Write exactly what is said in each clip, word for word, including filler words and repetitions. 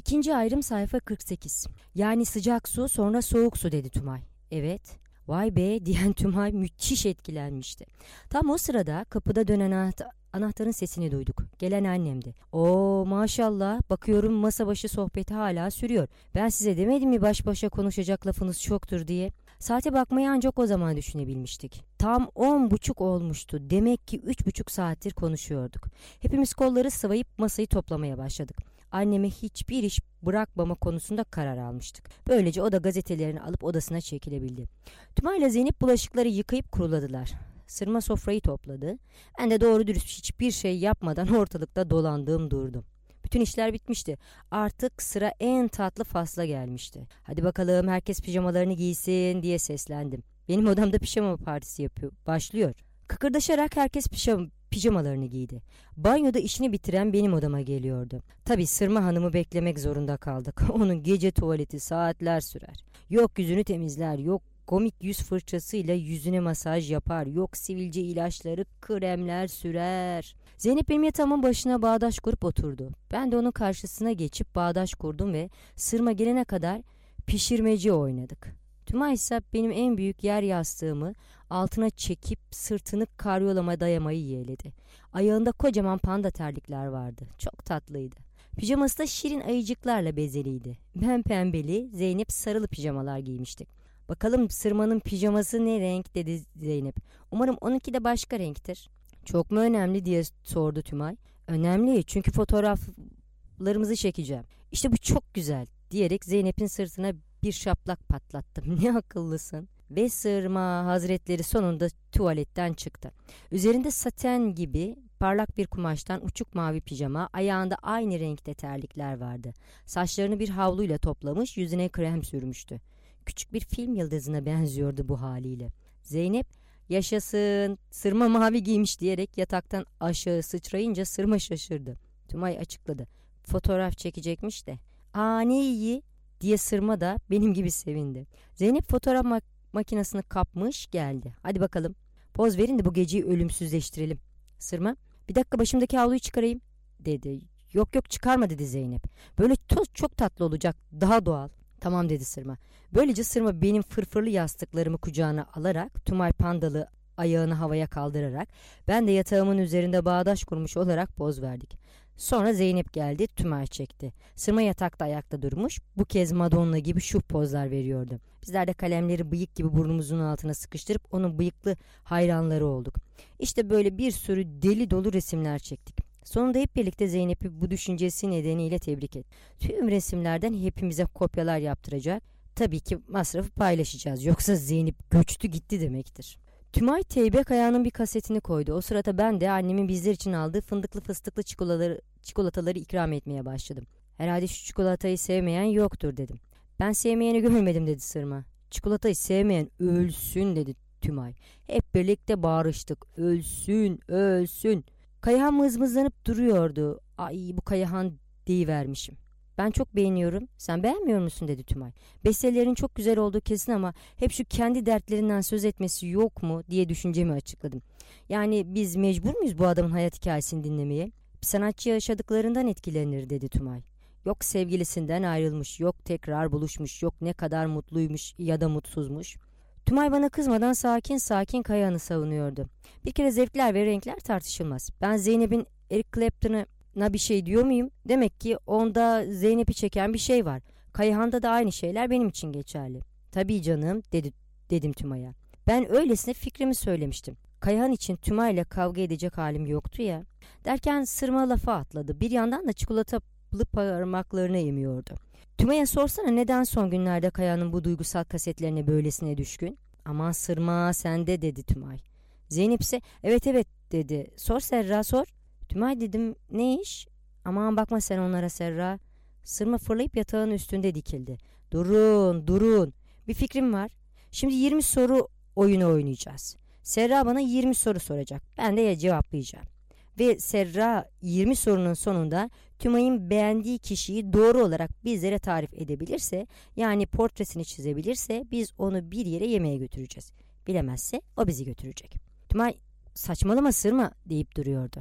İkinci ayrım sayfa kırk sekiz. Yani sıcak su sonra soğuk su dedi Tümay. Evet. Vay be diyen Tümay müthiş etkilenmişti. Tam o sırada kapıda dönen anahtar, anahtarın sesini duyduk. Gelen annemdi. Oo maşallah, bakıyorum masa başı sohbeti hala sürüyor. Ben size demedim mi baş başa konuşacak lafınız çoktur diye. Saate bakmayı ancak o zaman düşünebilmiştik. Tam on buçuk olmuştu. Demek ki üç buçuk saattir konuşuyorduk. Hepimiz kolları sıvayıp masayı toplamaya başladık. Anneme hiçbir iş bırakmama konusunda karar almıştık. Böylece o da gazetelerini alıp odasına çekilebildi. Tümay ile Zeynep bulaşıkları yıkayıp kuruladılar. Sırma sofrayı topladı. Ben de doğru dürüst hiçbir şey yapmadan ortalıkta dolandığım durdum. Bütün işler bitmişti. Artık sıra en tatlı fasla gelmişti. Hadi bakalım herkes pijamalarını giysin diye seslendim. Benim odamda pijama partisi yapıyor. Başlıyor. Kıkırdaşarak herkes pijama, pijamalarını giydi. Banyoda işini bitiren benim odama geliyordu. Tabii Sırma Hanım'ı beklemek zorunda kaldık. Onun gece tuvaleti saatler sürer. Yok yüzünü temizler, yok komik yüz fırçasıyla yüzüne masaj yapar, yok sivilce ilaçları, kremler sürer. Zeynep benim yatağımın başına bağdaş kurup oturdu. Ben de onun karşısına geçip bağdaş kurdum ve Sırma gelene kadar pişirmeci oynadık. Tümay ise benim en büyük yer yastığımı altına çekip sırtını karyolama dayamayı yeğledi. Ayağında kocaman panda terlikler vardı. Çok tatlıydı. Pijaması da şirin ayıcıklarla bezeliydi. Ben pembeli, Zeynep sarılı pijamalar giymiştik. Bakalım Sırma'nın pijaması ne renk dedi Zeynep. Umarım onunki de başka renktir. Çok mu önemli diye sordu Tümay. Önemli çünkü fotoğraflarımızı çekeceğim. İşte bu çok güzel diyerek Zeynep'in sırtına bir şaplak patlattım. Ne akıllısın. Ve Sırma Hazretleri sonunda tuvaletten çıktı. Üzerinde saten gibi parlak bir kumaştan uçuk mavi pijama, ayağında aynı renkte terlikler vardı. Saçlarını bir havluyla toplamış, yüzüne krem sürmüştü. Küçük bir film yıldızına benziyordu bu haliyle. Zeynep, yaşasın, Sırma mavi giymiş diyerek yataktan aşağı sıçrayınca Sırma şaşırdı. Tümay açıkladı. Fotoğraf çekecekmiş de. Aa ne iyi diye Sırma da benim gibi sevindi. Zeynep fotoğraf mak- makinesini kapmış geldi. Hadi bakalım poz verin de bu geceyi ölümsüzleştirelim. Sırma, bir dakika başımdaki havluyu çıkarayım dedi. Yok yok çıkarma dedi Zeynep. Böyle toz çok tatlı olacak, daha doğal. Tamam dedi Sırma. Böylece Sırma benim fırfırlı yastıklarımı kucağına alarak, Tümay pandalı ayağını havaya kaldırarak, ben de yatağımın üzerinde bağdaş kurmuş olarak poz verdik. Sonra Zeynep geldi, Tümay çekti. Sırma yatakta ayakta durmuş, bu kez Madonna gibi şu pozlar veriyordu. Bizler de kalemleri bıyık gibi burnumuzun altına sıkıştırıp onun bıyıklı hayranları olduk. İşte böyle bir sürü deli dolu resimler çektik. Sonunda hep birlikte Zeynep'i bu düşüncesi nedeniyle tebrik et. Tüm resimlerden hepimize kopyalar yaptıracak. Tabii ki masrafı paylaşacağız. Yoksa Zeynep göçtü gitti demektir. Tümay Teybek ayağının bir kasetini koydu. O sırada ben de annemin bizler için aldığı fındıklı fıstıklı çikolataları, çikolataları ikram etmeye başladım. Herhalde şu çikolatayı sevmeyen yoktur dedim. Ben sevmeyeni görmedim dedi Sırma. Çikolatayı sevmeyen ölsün dedi Tümay. Hep birlikte bağırıştık. Ölsün, ölsün. Kayahan mızmızlanıp duruyordu. Ay bu Kayahan deyivermişim. Ben çok beğeniyorum. Sen beğenmiyor musun dedi Tümay. Bestelerin çok güzel olduğu kesin ama hep şu kendi dertlerinden söz etmesi yok mu diye düşüncemi açıkladım. Yani biz mecbur muyuz bu adamın hayat hikayesini dinlemeye? Bir sanatçı yaşadıklarından etkilenir dedi Tümay. Yok sevgilisinden ayrılmış, yok tekrar buluşmuş, yok ne kadar mutluymuş ya da mutsuzmuş. Tümay bana kızmadan sakin sakin Kayahan'ı savunuyordu. Bir kere zevkler ve renkler tartışılmaz. Ben Zeynep'in Eric Clapton'a bir şey diyor muyum? Demek ki onda Zeynep'i çeken bir şey var. Kayahan'da da aynı şeyler benim için geçerli. Tabii canım dedi, dedim Tümay'a. Ben öylesine fikrimi söylemiştim. Kayahan için Tümay'la kavga edecek halim yoktu ya. Derken Sırma lafa atladı. Bir yandan da çikolatalı parmaklarını emiyordu. Tümay'a sorsana neden son günlerde Kayahan'ın bu duygusal kasetlerine böylesine düşkün? Aman Sırma sende dedi Tümay. Zeynep ise evet evet dedi. Sor Serra sor. Tümay dedim ne iş? Aman bakma sen onlara Serra. Sırma fırlayıp yatağın üstünde dikildi. Durun durun. Bir fikrim var. Şimdi yirmi soru oyunu oynayacağız. Serra bana yirmi soru soracak. Ben de cevaplayacağım. Ve Serra yirmi sorunun sonunda Tümay'ın beğendiği kişiyi doğru olarak bizlere tarif edebilirse, yani portresini çizebilirse biz onu bir yere yemeğe götüreceğiz. Bilemezse o bizi götürecek. Tümay saçmalama Sırma deyip duruyordu.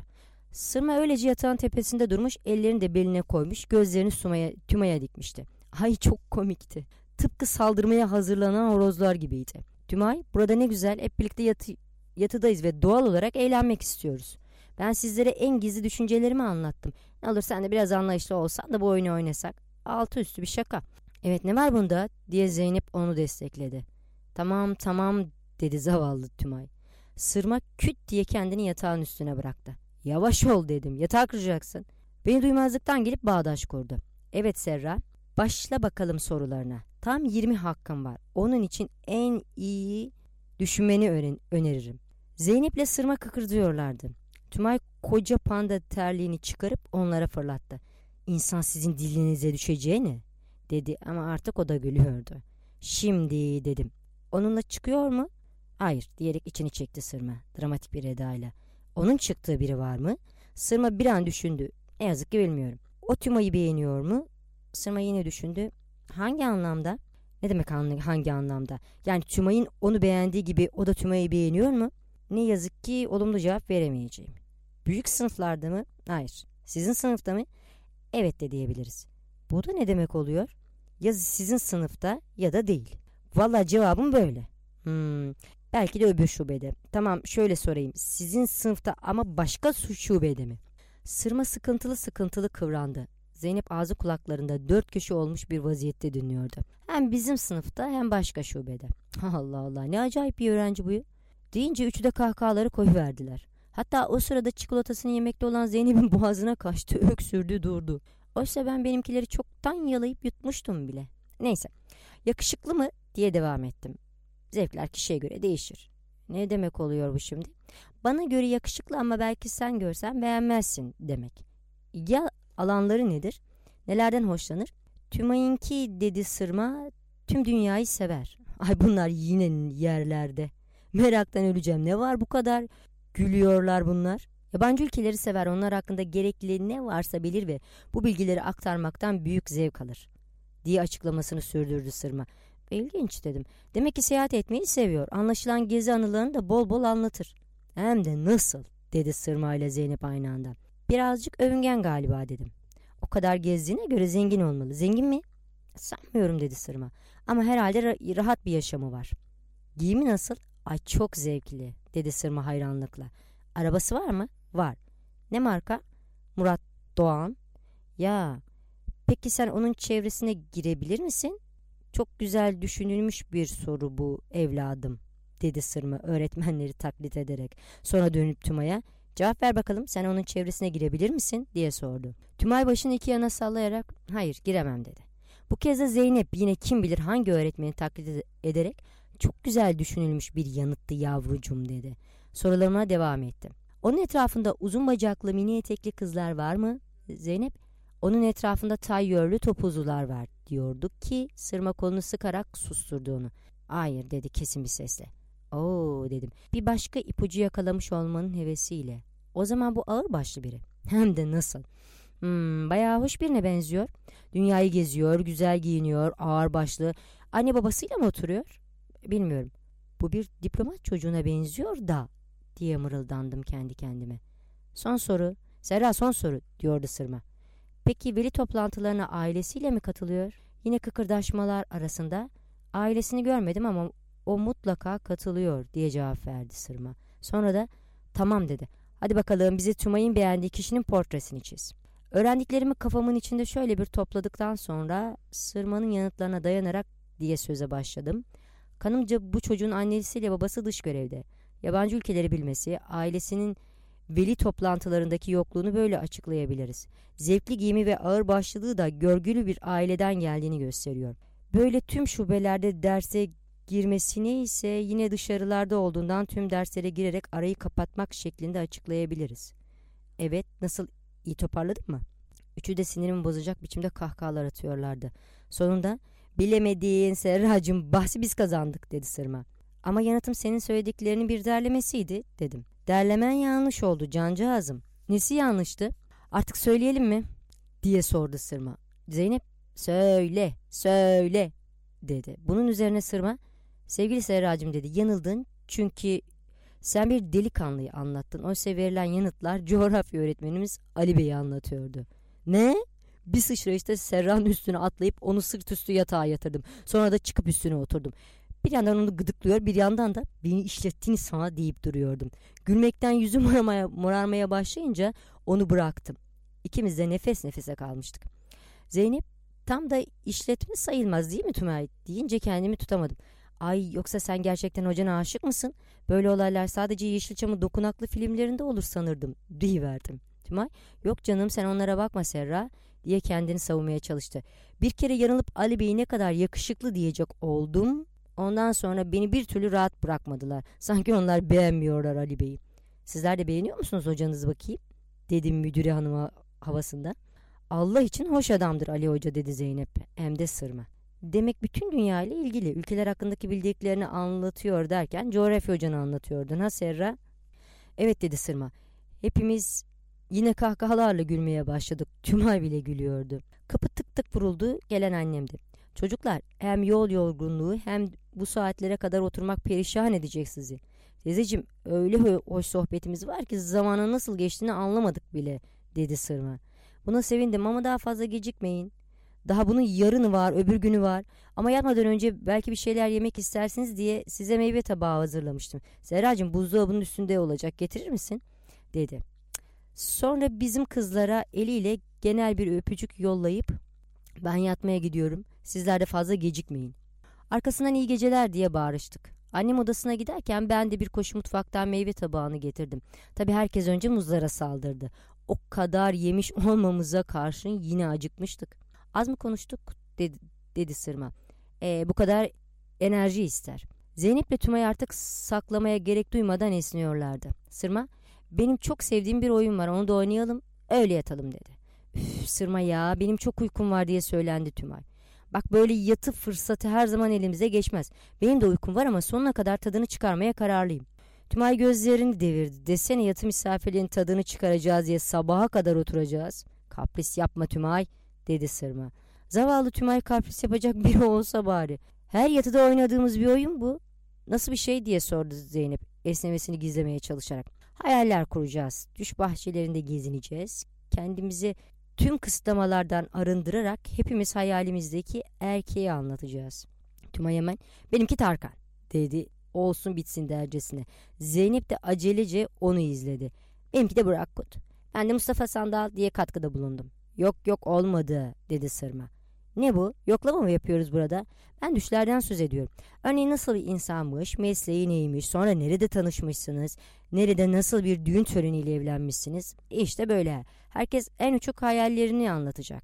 Sırma öylece yatağın tepesinde durmuş, ellerini de beline koymuş, gözlerini Sumaya, Tümay'a dikmişti. Ay çok komikti. Tıpkı saldırmaya hazırlanan horozlar gibiydi. Tümay, burada ne güzel, hep birlikte yatı, yatıdayız ve doğal olarak eğlenmek istiyoruz. Ben sizlere en gizli düşüncelerimi anlattım. Ne olur sen de biraz anlayışlı olsan da bu oyunu oynasak. Altı üstü bir şaka. Evet, ne var bunda diye Zeynep onu destekledi. Tamam tamam dedi zavallı Tümay. Sırma küt diye kendini yatağın üstüne bıraktı. Yavaş ol dedim, yatağı kıracaksın. Beni duymazlıktan gelip bağdaş kurdu. Evet Serra, başla bakalım sorularına. Tam yirmi hakkım var. Onun için en iyi düşünmeni öğren öneririm. Zeynep'le Sırma kıkırdıyorlardı. Tümay koca panda terliğini çıkarıp onlara fırlattı. İnsan sizin dilinize düşeceğini dedi ama artık o da gülüyordu. Şimdi dedim. Onunla çıkıyor mu? Hayır diyerek içini çekti Sırma dramatik bir edayla. Onun çıktığı biri var mı? Sırma bir an düşündü. Ne yazık ki bilmiyorum. O Tümay'ı beğeniyor mu? Sırma yine düşündü. Hangi anlamda? Ne demek hangi anlamda? Yani Tümay'ın onu beğendiği gibi o da Tümay'ı beğeniyor mu? Ne yazık ki olumlu cevap veremeyeceğim. Büyük sınıflarda mı? Hayır. Sizin sınıfta mı? Evet de diyebiliriz. Bu da ne demek oluyor? Ya sizin sınıfta ya da değil. Vallahi cevabım böyle. Hmm, belki de öbür şubede. Tamam şöyle sorayım. Sizin sınıfta ama başka şubede mi? Sırma sıkıntılı sıkıntılı kıvrandı. Zeynep ağzı kulaklarında dört köşe olmuş bir vaziyette dinliyordu. Hem bizim sınıfta hem başka şubede. Allah Allah ne acayip bir öğrenci bu. Deyince üçü de kahkahaları koyuverdiler. Hatta o sırada çikolatasını yemekte olan Zeynep'in boğazına kaçtı, öksürdü durdu. Oysa ben benimkileri çoktan yalayıp yutmuştum bile. Neyse, yakışıklı mı diye devam ettim. Zevkler kişiye göre değişir. Ne demek oluyor bu şimdi? Bana göre yakışıklı ama belki sen görsen beğenmezsin demek. Ya alanları nedir? Nelerden hoşlanır? Tümay'ınki dedi Sırma, tüm dünyayı sever. Ay bunlar yine yerlerde. Meraktan öleceğim. Ne var bu kadar? Gülüyorlar bunlar. Yabancı ülkeleri sever. Onlar hakkında gerekli ne varsa bilir ve bu bilgileri aktarmaktan büyük zevk alır diye açıklamasını sürdürdü Sırma. İlginç dedim. Demek ki seyahat etmeyi seviyor. Anlaşılan gezi anılarını da bol bol anlatır. Hem de nasıl dedi Sırma ile Zeynep aynı anda. Birazcık övüngen galiba dedim. O kadar gezdiğine göre zengin olmalı. Zengin mi? Sanmıyorum dedi Sırma. Ama herhalde rahat bir yaşamı var. Giyimi nasıl? Ay çok zevkli dedi Sırma hayranlıkla. Arabası var mı? Var. Ne marka? Murat Doğan. Ya peki sen onun çevresine girebilir misin? Çok güzel düşünülmüş bir soru bu evladım dedi Sırma öğretmenleri taklit ederek. Sonra dönüp Tümay'a cevap ver bakalım sen onun çevresine girebilir misin diye sordu. Tümay başını iki yana sallayarak hayır giremem dedi. Bu kez de Zeynep yine kim bilir hangi öğretmeni taklit ederek çok güzel düşünülmüş bir yanıttı yavrucum dedi. Sorularıma devam ettim. Onun etrafında uzun bacaklı mini etekli kızlar var mı? Zeynep onun etrafında tayyörlü topuzlular var diyorduk ki Sırma kolunu sıkarak susturdu onu. Hayır dedi kesin bir sesle. Oo dedim. Bir başka ipucu yakalamış olmanın hevesiyle. O zaman bu ağırbaşlı biri. Hem de nasıl? Hmm, bayağı hoş birine benziyor. Dünyayı geziyor, güzel giyiniyor, ağırbaşlı. Anne babasıyla mı oturuyor? Bilmiyorum. Bu bir diplomat çocuğuna benziyor da diye mırıldandım kendi kendime. Son soru. Serra son soru diyordu Sırma. Peki veli toplantılarına ailesiyle mi katılıyor? Yine kıkırdaşmalar arasında ailesini görmedim ama o mutlaka katılıyor diye cevap verdi Sırma. Sonra da tamam dedi. Hadi bakalım bize Tümay'ın beğendiği kişinin portresini çiz. Öğrendiklerimi kafamın içinde şöyle bir topladıktan sonra Sırma'nın yanıtlarına dayanarak diye söze başladım. Kanımca bu çocuğun annesiyle babası dış görevde. Yabancı ülkeleri bilmesi, ailesinin veli toplantılarındaki yokluğunu böyle açıklayabiliriz. Zevkli giyimi ve ağırbaşlılığı da görgülü bir aileden geldiğini gösteriyor. Böyle tüm şubelerde derse girmesini ise yine dışarılarda olduğundan tüm derslere girerek arayı kapatmak şeklinde açıklayabiliriz. Evet, nasıl, iyi toparladın mı? Üçü de sinirimi bozacak biçimde kahkahalar atıyorlardı. Sonunda bilemediğin Serracığım bahsi biz kazandık dedi Sırma. Ama yanıtım senin söylediklerinin bir derlemesiydi dedim. Derlemen yanlış oldu cancağızım. Nesi yanlıştı? Artık söyleyelim mi? Diye sordu Sırma. Zeynep söyle söyle dedi. Bunun üzerine Sırma sevgili Serracığım dedi yanıldın çünkü Sen bir delikanlıyı anlattın. Oysa verilen yanıtlar coğrafya öğretmenimiz Ali Bey'i anlatıyordu. Ne? Bir sıçrayışta Serra'nın üstüne atlayıp onu sırt üstü yatağa yatırdım. Sonra da çıkıp üstüne oturdum. Bir yandan onu gıdıklıyor, bir yandan da beni işlettiniz sana deyip duruyordum. Gülmekten yüzüm morarmaya, morarmaya başlayınca onu bıraktım. İkimiz de nefes nefese kalmıştık. Zeynep, tam da işletme sayılmaz değil mi Tümay deyince kendimi tutamadım. Ay, yoksa sen gerçekten hocana aşık mısın? Böyle olaylar sadece Yeşilçam'ın dokunaklı filmlerinde olur sanırdım deyiverdim. Tümay, yok canım sen onlara bakma Serra diye kendini savunmaya çalıştı. Bir kere yanılıp Ali Bey'i ne kadar yakışıklı diyecek oldum. Ondan sonra beni bir türlü rahat bırakmadılar. Sanki onlar beğenmiyorlar Ali Bey'i. Sizler de beğeniyor musunuz hocanızı bakayım? Dedim müdüre hanıma havasında. Allah için hoş adamdır Ali Hoca dedi Zeynep. Hem de sırma. Demek bütün dünya ile ilgili ülkeler hakkındaki bildiklerini anlatıyor derken coğrafya hocanı anlatıyordun ha Serra? Evet dedi sırma. Hepimiz yine kahkahalarla gülmeye başladık. Tümay bile gülüyordu. Kapı tık tık vuruldu. Gelen annemdi. Çocuklar, hem yol yorgunluğu hem bu saatlere kadar oturmak perişan edecek sizi. Teyzeciğim, öyle hoş sohbetimiz var ki zamanın nasıl geçtiğini anlamadık bile dedi sırma. Buna sevindim ama daha fazla gecikmeyin. Daha bunun yarını var, öbür günü var. Ama yatmadan önce belki bir şeyler yemek istersiniz diye size meyve tabağı hazırlamıştım. Serracığım, buzdolabının üstünde olacak, getirir misin? Dedi. Sonra bizim kızlara eliyle genel bir öpücük yollayıp ben yatmaya gidiyorum, sizler de fazla gecikmeyin. Arkasından iyi geceler diye bağırıştık. Annem odasına giderken ben de bir koşu mutfaktan meyve tabağını getirdim. Tabii herkes önce muzlara saldırdı. O kadar yemiş olmamıza karşın yine acıkmıştık. Az mı konuştuk dedi, dedi sırma. E, bu kadar enerji ister. Zeynep'le Tümay artık saklamaya gerek duymadan esniyorlardı. Sırma, benim çok sevdiğim bir oyun var, onu da oynayalım, öyle yatalım dedi. Üf, sırma ya, benim çok uykum var diye söylendi Tümay. Bak, böyle yatıp fırsatı her zaman elimize geçmez. Benim de uykum var ama sonuna kadar tadını çıkarmaya kararlıyım. Tümay gözlerini devirdi. Desene yatı misafirlerin tadını çıkaracağız diye sabaha kadar oturacağız. Kapris yapma Tümay dedi sırma. Zavallı Tümay kapris yapacak biri olsa bari. Her yatıda oynadığımız bir oyun bu. Nasıl bir şey diye sordu Zeynep esnemesini gizlemeye çalışarak. Hayaller kuracağız. Düş bahçelerinde gezineceğiz. Kendimizi tüm kısıtlamalardan arındırarak hepimiz hayalimizdeki erkeği anlatacağız. Tümay hemen benimki Tarkan dedi. Olsun bitsin dercesine. Zeynep de acelece onu izledi. Benimki de Burak Kut. Ben de Mustafa Sandal diye katkıda bulundum. Yok yok olmadı dedi sırma. Ne bu? Yoklama mı yapıyoruz burada? Ben düşlerden söz ediyorum. Örneğin nasıl bir insanmış, mesleği neymiş, sonra nerede tanışmışsınız, nerede nasıl bir düğün töreniyle evlenmişsiniz. İşte böyle. Herkes en uçuk hayallerini anlatacak.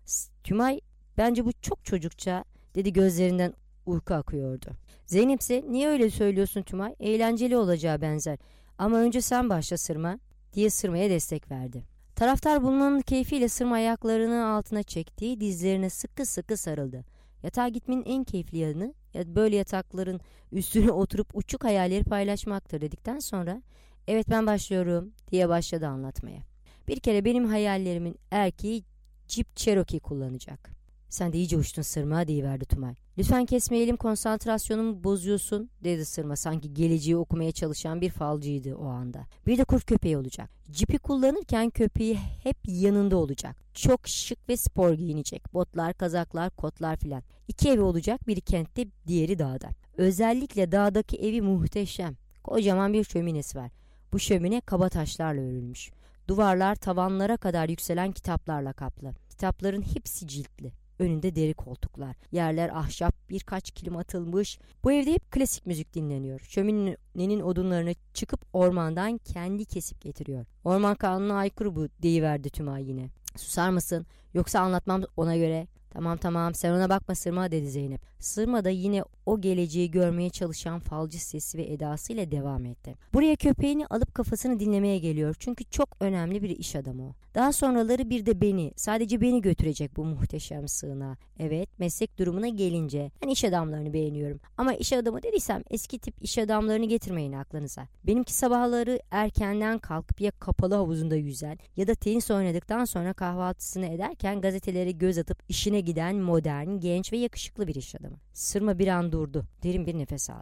Tümay, bence bu çok çocukça dedi, gözlerinden uyku akıyordu. Zeynep ise niye öyle söylüyorsun Tümay? Eğlenceli olacağı benzer. Ama önce sen başla sırma diye sırmaya destek verdi. Taraftar bulmanın keyfiyle sırma ayaklarını altına çekti, dizlerine sıkı sıkı sarıldı. Yatağa gitmenin en keyifli yanı böyle yatakların üstüne oturup uçuk hayalleri paylaşmaktır dedikten sonra evet ben başlıyorum diye başladı anlatmaya. Bir kere benim hayallerimin erkeği Jeep Cherokee kullanacak. Sen de iyice uçtun sırma deyiverdi Tümay. Lütfen kesmeyelim, konsantrasyonumu bozuyorsun dedi sırma, sanki geleceği okumaya çalışan bir falcıydı o anda. Bir de kurt köpeği olacak. Jeep'i kullanırken köpeği hep yanında olacak. Çok şık ve spor giyinecek. Botlar, kazaklar, kotlar filan. İki evi olacak, biri kentte, diğeri dağda. Özellikle dağdaki evi muhteşem. Kocaman bir şöminesi var. Bu şömine kaba taşlarla örülmüş. Duvarlar tavanlara kadar yükselen kitaplarla kaplı. Kitapların hepsi ciltli. Önünde deri koltuklar, yerler ahşap, birkaç kilim atılmış. Bu evde hep klasik müzik dinleniyor. Şöminenin odunlarını çıkıp ormandan kendi kesip getiriyor. Orman kanununa aykırı bu deyiverdi Tümay yine. Susar mısın? Yoksa anlatmam ona göre. Tamam tamam sen ona bakma Sırma dedi Zeynep. Sırma da yine o geleceği görmeye çalışan falcı sesi ve edasıyla devam etti. Buraya köpeğini alıp kafasını dinlemeye geliyor. Çünkü çok önemli bir iş adamı o. Daha sonraları bir de beni, sadece beni götürecek bu muhteşem sığınağa. Evet, meslek durumuna gelince ben iş adamlarını beğeniyorum. Ama iş adamı dediysem eski tip iş adamlarını getirmeyin aklınıza. Benimki sabahları erkenden kalkıp ya kapalı havuzunda yüzen ya da tenis oynadıktan sonra kahvaltısını ederken gazetelere göz atıp işine giden modern, genç ve yakışıklı bir iş adamı. Sırma bir an durdu. Derin bir nefes aldı.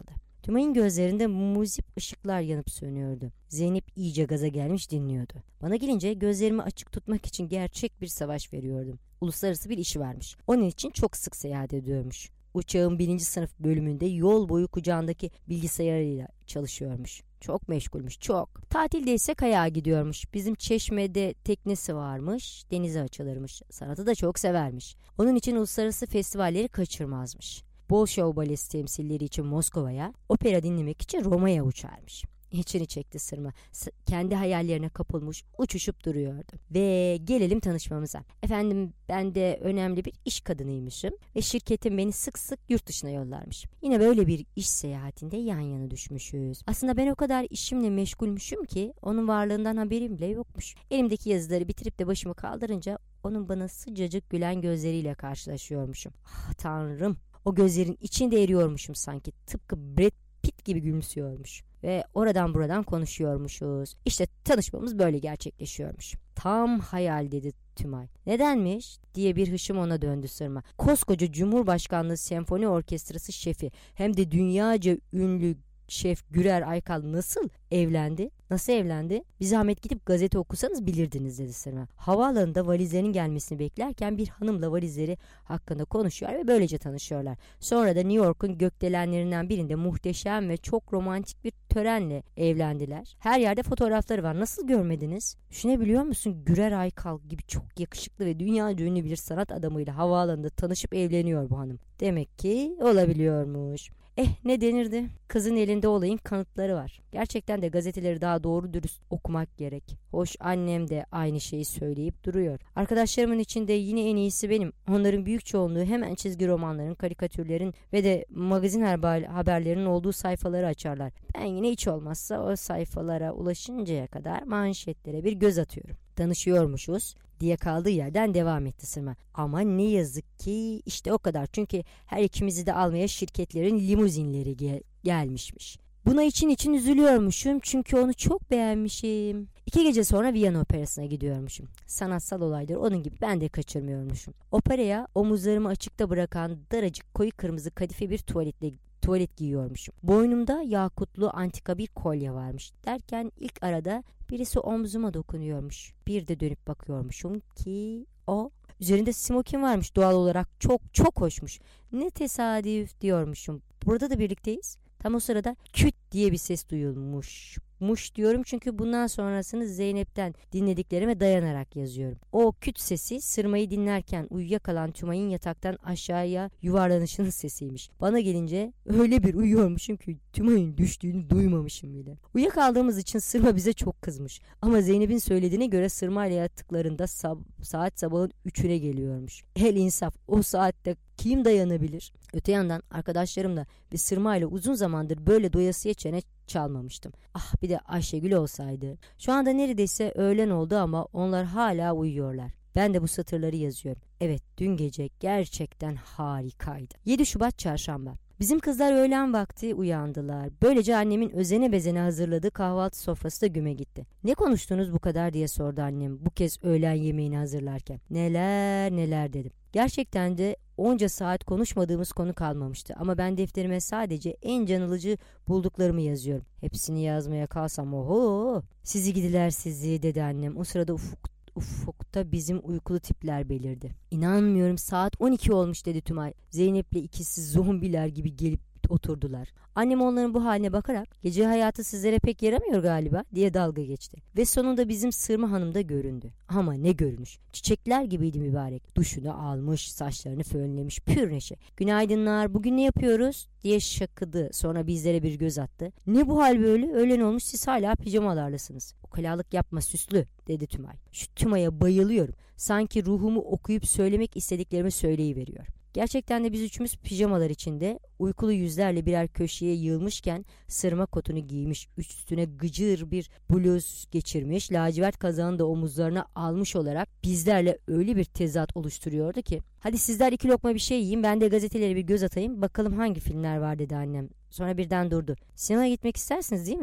Tümay'ın gözlerinde muzip ışıklar yanıp sönüyordu. Zeynep iyice gaza gelmiş dinliyordu. Bana gelince gözlerimi açık tutmak için gerçek bir savaş veriyordum. Uluslararası bir işi varmış. Onun için çok sık seyahat ediyormuş. Uçağın birinci sınıf bölümünde yol boyu kucağındaki bilgisayarıyla çalışıyormuş. Çok meşgulmüş, çok. Tatilde ise kayağa gidiyormuş. Bizim Çeşme'de teknesi varmış, denize açılırmış. Sanatı da çok severmiş. Onun için uluslararası festivalleri kaçırmazmış. Bolşoi balesi temsilleri için Moskova'ya, opera dinlemek için Roma'ya uçarmış. İçini çekti Sırma. S- kendi hayallerine kapılmış, uçuşup duruyordu. Ve gelelim tanışmamıza. Efendim, ben de önemli bir iş kadınıymışım ve şirketim beni sık sık yurt dışına yollarmış. Yine böyle bir iş seyahatinde yan yana düşmüşüz. Aslında ben o kadar işimle meşgulmüşüm ki onun varlığından haberim bile yokmuş. Elimdeki yazıları bitirip de başımı kaldırınca onun bana sıcacık gülen gözleriyle karşılaşıyormuşum. Ah Tanrım, o gözlerin içinde eriyormuşum sanki. Tıpkı Brad Pitt gibi gülümsüyormuş. Ve oradan buradan konuşuyormuşuz. İşte tanışmamız böyle gerçekleşiyormuş. Tam hayal dedi Tümay. Nedenmiş diye bir hışım ona döndü Sırma. Koskoca Cumhurbaşkanlığı Senfoni Orkestrası şefi hem de dünyaca ünlü şef Gürer Aykal nasıl evlendi? Nasıl evlendi? Bir zahmet gidip gazete okusanız bilirdiniz dedi Sırma. Havaalanında valizlerin gelmesini beklerken bir hanımla valizleri hakkında konuşuyor ve böylece tanışıyorlar. Sonra da New York'un gökdelenlerinden birinde muhteşem ve çok romantik bir törenle evlendiler. Her yerde fotoğrafları var. Nasıl görmediniz? Düşünebiliyor musun? Gürer Aykal gibi çok yakışıklı ve dünyaca ünlü bir sanat adamıyla havaalanında tanışıp evleniyor bu hanım. Demek ki olabiliyormuş. Eh ne denirdi? Kızın elinde olayın kanıtları var. Gerçekten de gazeteleri daha doğru dürüst okumak gerek. Hoş annem de aynı şeyi söyleyip duruyor. Arkadaşlarımın içinde yine en iyisi benim. Onların büyük çoğunluğu hemen çizgi romanların, karikatürlerin ve de magazin haberlerinin olduğu sayfaları açarlar. Ben yine hiç olmazsa o sayfalara ulaşıncaya kadar manşetlere bir göz atıyorum. Tanışıyormuşuz diye kaldığı yerden devam etti Sırma. Ama ne yazık ki işte o kadar. Çünkü her ikimizi de almaya şirketlerin limuzinleri gel- gelmişmiş. Buna için için üzülüyormuşum çünkü onu çok beğenmişim. İki gece sonra Viyana Operası'na gidiyormuşum. Sanatsal olaydır onun gibi ben de kaçırmıyormuşum. Operaya omuzlarımı açıkta bırakan daracık koyu kırmızı kadife bir tuvaletle tuvalet giyiyormuşum. Boynumda yakutlu antika bir kolye varmış. Derken ilk arada birisi omzuma dokunuyormuş. Bir de dönüp bakıyormuşum ki o. Üzerinde smokin varmış, doğal olarak çok çok hoşmuş. Ne tesadüf diyormuşum. Burada da birlikteyiz. Tam o sırada küt diye bir ses duyulmuş. Muş diyorum çünkü bundan sonrasını Zeynep'ten dinlediklerime dayanarak yazıyorum. O küt sesi Sırma'yı dinlerken uyuyakalan Tümay'ın yataktan aşağıya yuvarlanışının sesiymiş. Bana gelince öyle bir uyuyormuşum ki Tümay'ın düştüğünü duymamışım bile. Uyuyakaldığımız için Sırma bize çok kızmış. Ama Zeynep'in söylediğine göre Sırma ile yattıklarında sab- saat sabahın üçüne geliyormuş. El insaf, o saatte kim dayanabilir? Öte yandan arkadaşlarımla ve Sırma ile uzun zamandır böyle doyasıya çene çalmamıştım. Ah bir de Ayşegül olsaydı. Şu anda neredeyse öğlen oldu ama onlar hala uyuyorlar. Ben de bu satırları yazıyorum. Evet, dün gece gerçekten harikaydı. yedi Şubat Çarşamba. Bizim kızlar öğlen vakti uyandılar. Böylece annemin özene bezene hazırladığı kahvaltı sofrası da güme gitti. Ne konuştunuz bu kadar diye sordu annem bu kez öğlen yemeğini hazırlarken. Neler neler dedim. Gerçekten de onca saat konuşmadığımız konu kalmamıştı. Ama ben defterime sadece en canılıcı bulduklarımı yazıyorum. Hepsini yazmaya kalsam oho. Sizi gidiler sizi dedi annem. O sırada ufuk Ufukta bizim uykulu tipler belirdi. İnanmıyorum saat on iki olmuş dedi Tümay. Zeynep'le ikisi zombiler gibi gelip oturdular. Annem onların bu haline bakarak gece hayatı sizlere pek yaramıyor galiba diye dalga geçti. Ve sonunda bizim Sırma Hanım da göründü. Ama ne görünüş. Çiçekler gibiydi mübarek. Duşunu almış, saçlarını fönlemiş, pür neşe. Günaydınlar, bugün ne yapıyoruz diye şakıdı. Sonra bizlere bir göz attı. Ne bu hal böyle? Öğlen olmuş, siz hala pijamalarlısınız. Ukalalık yapma süslü dedi Tümay. Şu Tümay'a bayılıyorum. Sanki ruhumu okuyup söylemek istediklerimi söyleyiveriyor. Gerçekten de biz üçümüz pijamalar içinde uykulu yüzlerle birer köşeye yığılmışken Sırma kotunu giymiş, üstüne gıcır bir bluz geçirmiş, lacivert kazağını da omuzlarına almış olarak bizlerle öyle bir tezat oluşturuyordu ki. Hadi sizler iki lokma bir şey yiyin, ben de gazetelere bir göz atayım, bakalım hangi filmler var dedi annem. Sonra birden durdu. Sinemaya gitmek istersiniz değil mi?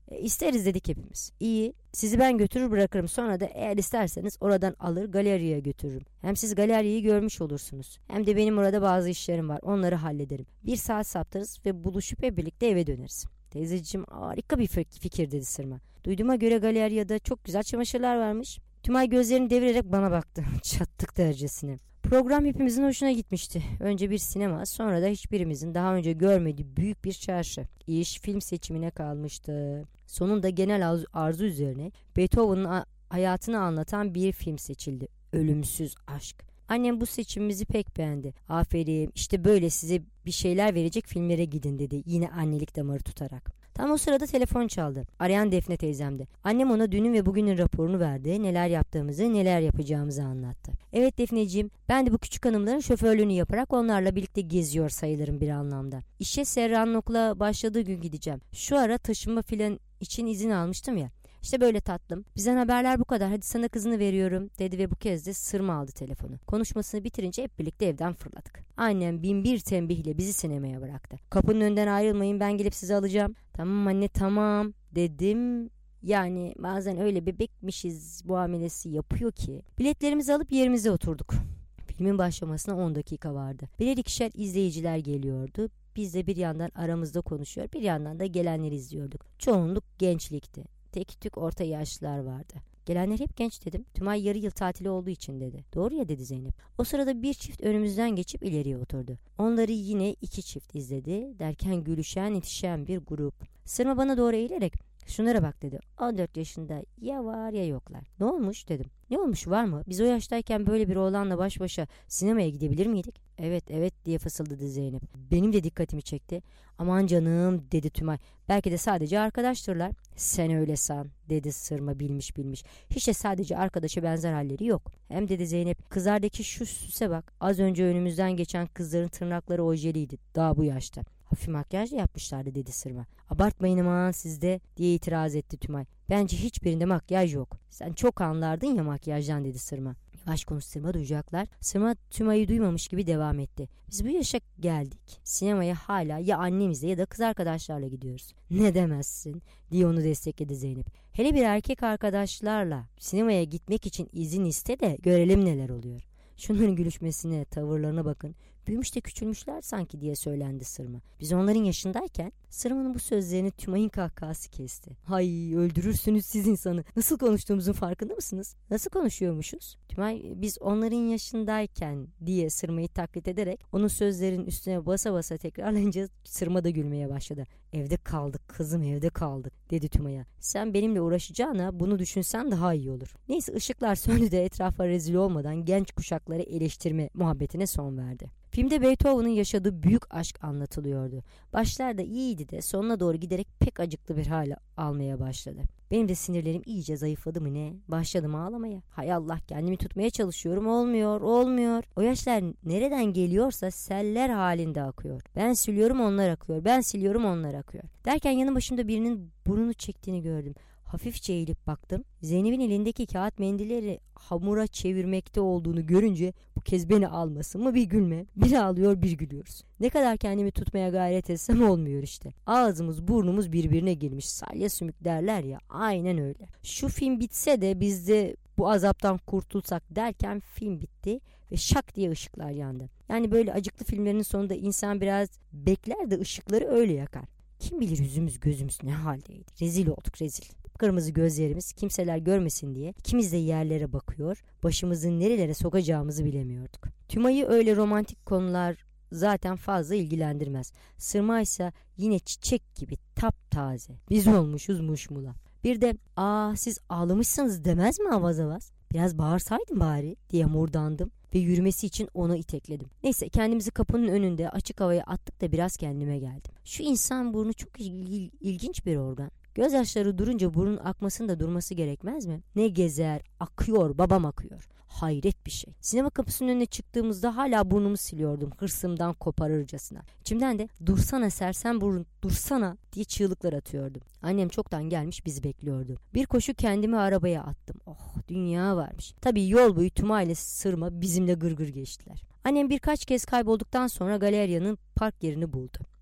E, isteriz dedik hepimiz. İyi, sizi ben götürür bırakırım, sonra da eğer isterseniz oradan alır galeriye götürürüm. Hem siz galeriyi görmüş olursunuz. Hem de benim orada bazı işlerim var, onları hallederim. Bir saat saptarız ve buluşup hep birlikte eve döneriz. Teyzeciğim harika bir fikir dedi Sırma. Duyduğuma göre galeriyada çok güzel çamaşırlar varmış. Tümay gözlerini devirerek bana baktı. Çattık derecesine. Program hepimizin hoşuna gitmişti. Önce bir sinema, sonra da hiçbirimizin daha önce görmediği büyük bir çarşı. İş film seçimine kalmıştı. Sonunda genel arzu üzerine Beethoven'ın hayatını anlatan bir film seçildi. Ölümsüz Aşk. Annem bu seçimimizi pek beğendi. Aferin, işte böyle size bir şeyler verecek filmlere gidin dedi, yine annelik damarı tutarak. Tam o sırada telefon çaldı. Arayan Defne teyzemdi. Annem ona dünün ve bugünün raporunu verdi. Neler yaptığımızı, neler yapacağımızı anlattı. Evet Defneciğim, ben de bu küçük hanımların şoförlüğünü yaparak onlarla birlikte geziyor sayılırım bir anlamda. İşe Serra'nın okula başladığı gün gideceğim. Şu ara taşınma filan için izin almıştım ya. İşte böyle tatlım. Bizden haberler bu kadar. Hadi sana kızını veriyorum dedi ve bu kez de Sırma aldı telefonu. Konuşmasını bitirince hep birlikte evden fırladık. Annem bin bir tembihle bizi sinemaya bıraktı. Kapının önünden ayrılmayın, ben gelip sizi alacağım. Tamam anne tamam dedim. Yani bazen öyle bebekmişiz muamelesi yapıyor ki. Biletlerimizi alıp yerimize oturduk. Filmin başlamasına on dakika vardı. Birer ikişer izleyiciler geliyordu. Biz de bir yandan aramızda konuşuyor, bir yandan da gelenleri izliyorduk. Çoğunluk gençlikti. Tek tük orta yaşlılar vardı. Gelenler hep genç dedim. Tümay yarı yıl tatili olduğu için dedi. Doğru ya dedi Zeynep. O sırada bir çift önümüzden geçip ileriye oturdu. Onları yine iki çift izledi. Derken gülüşen, itişen bir grup. Sırma bana doğru eğilerek şunlara bak dedi. on dört yaşında ya var ya yoklar. Ne olmuş dedim. Ne olmuş, var mı? Biz o yaştayken böyle bir oğlanla baş başa sinemaya gidebilir miydik? Evet evet diye fısıldadı Zeynep. Benim de dikkatimi çekti. Aman canım dedi Tümay. Belki de sadece arkadaştırlar. Sen öyle san dedi Sırma bilmiş bilmiş. Hiç de sadece arkadaşa benzer halleri yok. Hem dedi Zeynep, kızlardaki şu süse bak. Az önce önümüzden geçen kızların tırnakları ojeliydi. Daha bu yaşta. Hafif makyaj yapmışlardı dedi Sırma. Abartmayın aman sizde diye itiraz etti Tümay. Bence hiçbirinde makyaj yok. Sen çok anlardın ya makyajdan dedi Sırma. Yavaş konuş Sırma, duyacaklar. Sırma Tümay'ı duymamış gibi devam etti. Biz bu yaşa geldik. Sinemaya hala ya annemizle ya da kız arkadaşlarla gidiyoruz. Ne demezsin diye onu destekledi Zeynep. Hele bir erkek arkadaşlarla sinemaya gitmek için izin iste de görelim neler oluyor. Şunların gülüşmesine, tavırlarına bakın. Büyümüş de küçülmüşler sanki diye söylendi Sırma. Biz onların yaşındayken Sırma'nın bu sözlerini Tümay'ın kahkahası kesti. Hay öldürürsünüz siz insanı. Nasıl konuştuğumuzun farkında mısınız? Nasıl konuşuyormuşuz? Tümay biz onların yaşındayken diye Sırma'yı taklit ederek onun sözlerinin üstüne basa basa tekrarlayınca Sırma da gülmeye başladı. Evde kaldık kızım, evde kaldık dedi Tümay'a. Sen benimle uğraşacağına bunu düşünsen daha iyi olur. Neyse ışıklar söndü de etrafa rezil olmadan genç kuşakları eleştirme muhabbetine son verdi. Filmde Beethoven'ın yaşadığı büyük aşk anlatılıyordu. Başlarda iyiydi de sonuna doğru giderek pek acıklı bir hale almaya başladı. Benim de sinirlerim iyice zayıfladı mı ne? Başladım ağlamaya. Hay Allah, kendimi tutmaya çalışıyorum. Olmuyor, olmuyor. O yaşlar nereden geliyorsa seller halinde akıyor. Ben siliyorum onlar akıyor. Ben siliyorum onlar akıyor. Derken yanı başımda birinin burnunu çektiğini gördüm. Hafifçe eğilip baktım. Zeynep'in elindeki kağıt mendilleri hamura çevirmekte olduğunu görünce bu kez beni almasın mı bir gülme. Bir ağlıyor bir gülüyoruz. Ne kadar kendimi tutmaya gayret etsem olmuyor işte. Ağzımız burnumuz birbirine girmiş. Salya sümük derler ya, aynen öyle. Şu film bitse de biz de bu azaptan kurtulsak derken film bitti ve şak diye ışıklar yandı. Yani böyle acıklı filmlerin sonunda insan biraz bekler de ışıkları öyle yakar. Kim bilir yüzümüz gözümüz ne haldeydi. Rezil olduk rezil. Kırmızı gözlerimiz kimseler görmesin diye ikimiz de yerlere bakıyor, başımızı nerelere sokacağımızı bilemiyorduk. Tümay'ı öyle romantik konular zaten fazla ilgilendirmez. Sırma ise yine çiçek gibi taptaze. Biz olmuşuz muşmula. Bir de aa siz ağlamışsınız demez mi avaz avaz? Biraz bağırsaydın bari diye murdandım ve yürümesi için onu itekledim. Neyse kendimizi kapının önünde açık havaya attık da biraz kendime geldim. Şu insan burnu çok il- ilginç bir organ. Gözyaşları durunca burnun akmasının da durması gerekmez mi? Ne gezer, akıyor, babam akıyor. Hayret bir şey. Sinema kapısının önüne çıktığımızda hala burnumu siliyordum hırsımdan koparırcasına. İçimden de dursana sersem burun, dursana diye çığlıklar atıyordum. Annem çoktan gelmiş bizi bekliyordu. Bir koşu kendimi arabaya attım. Oh dünya varmış. Tabii yol boyu Tümay ile Sırma bizimle gırgır geçtiler. Annem birkaç kez kaybolduktan sonra galeriyanın park yerini buldu.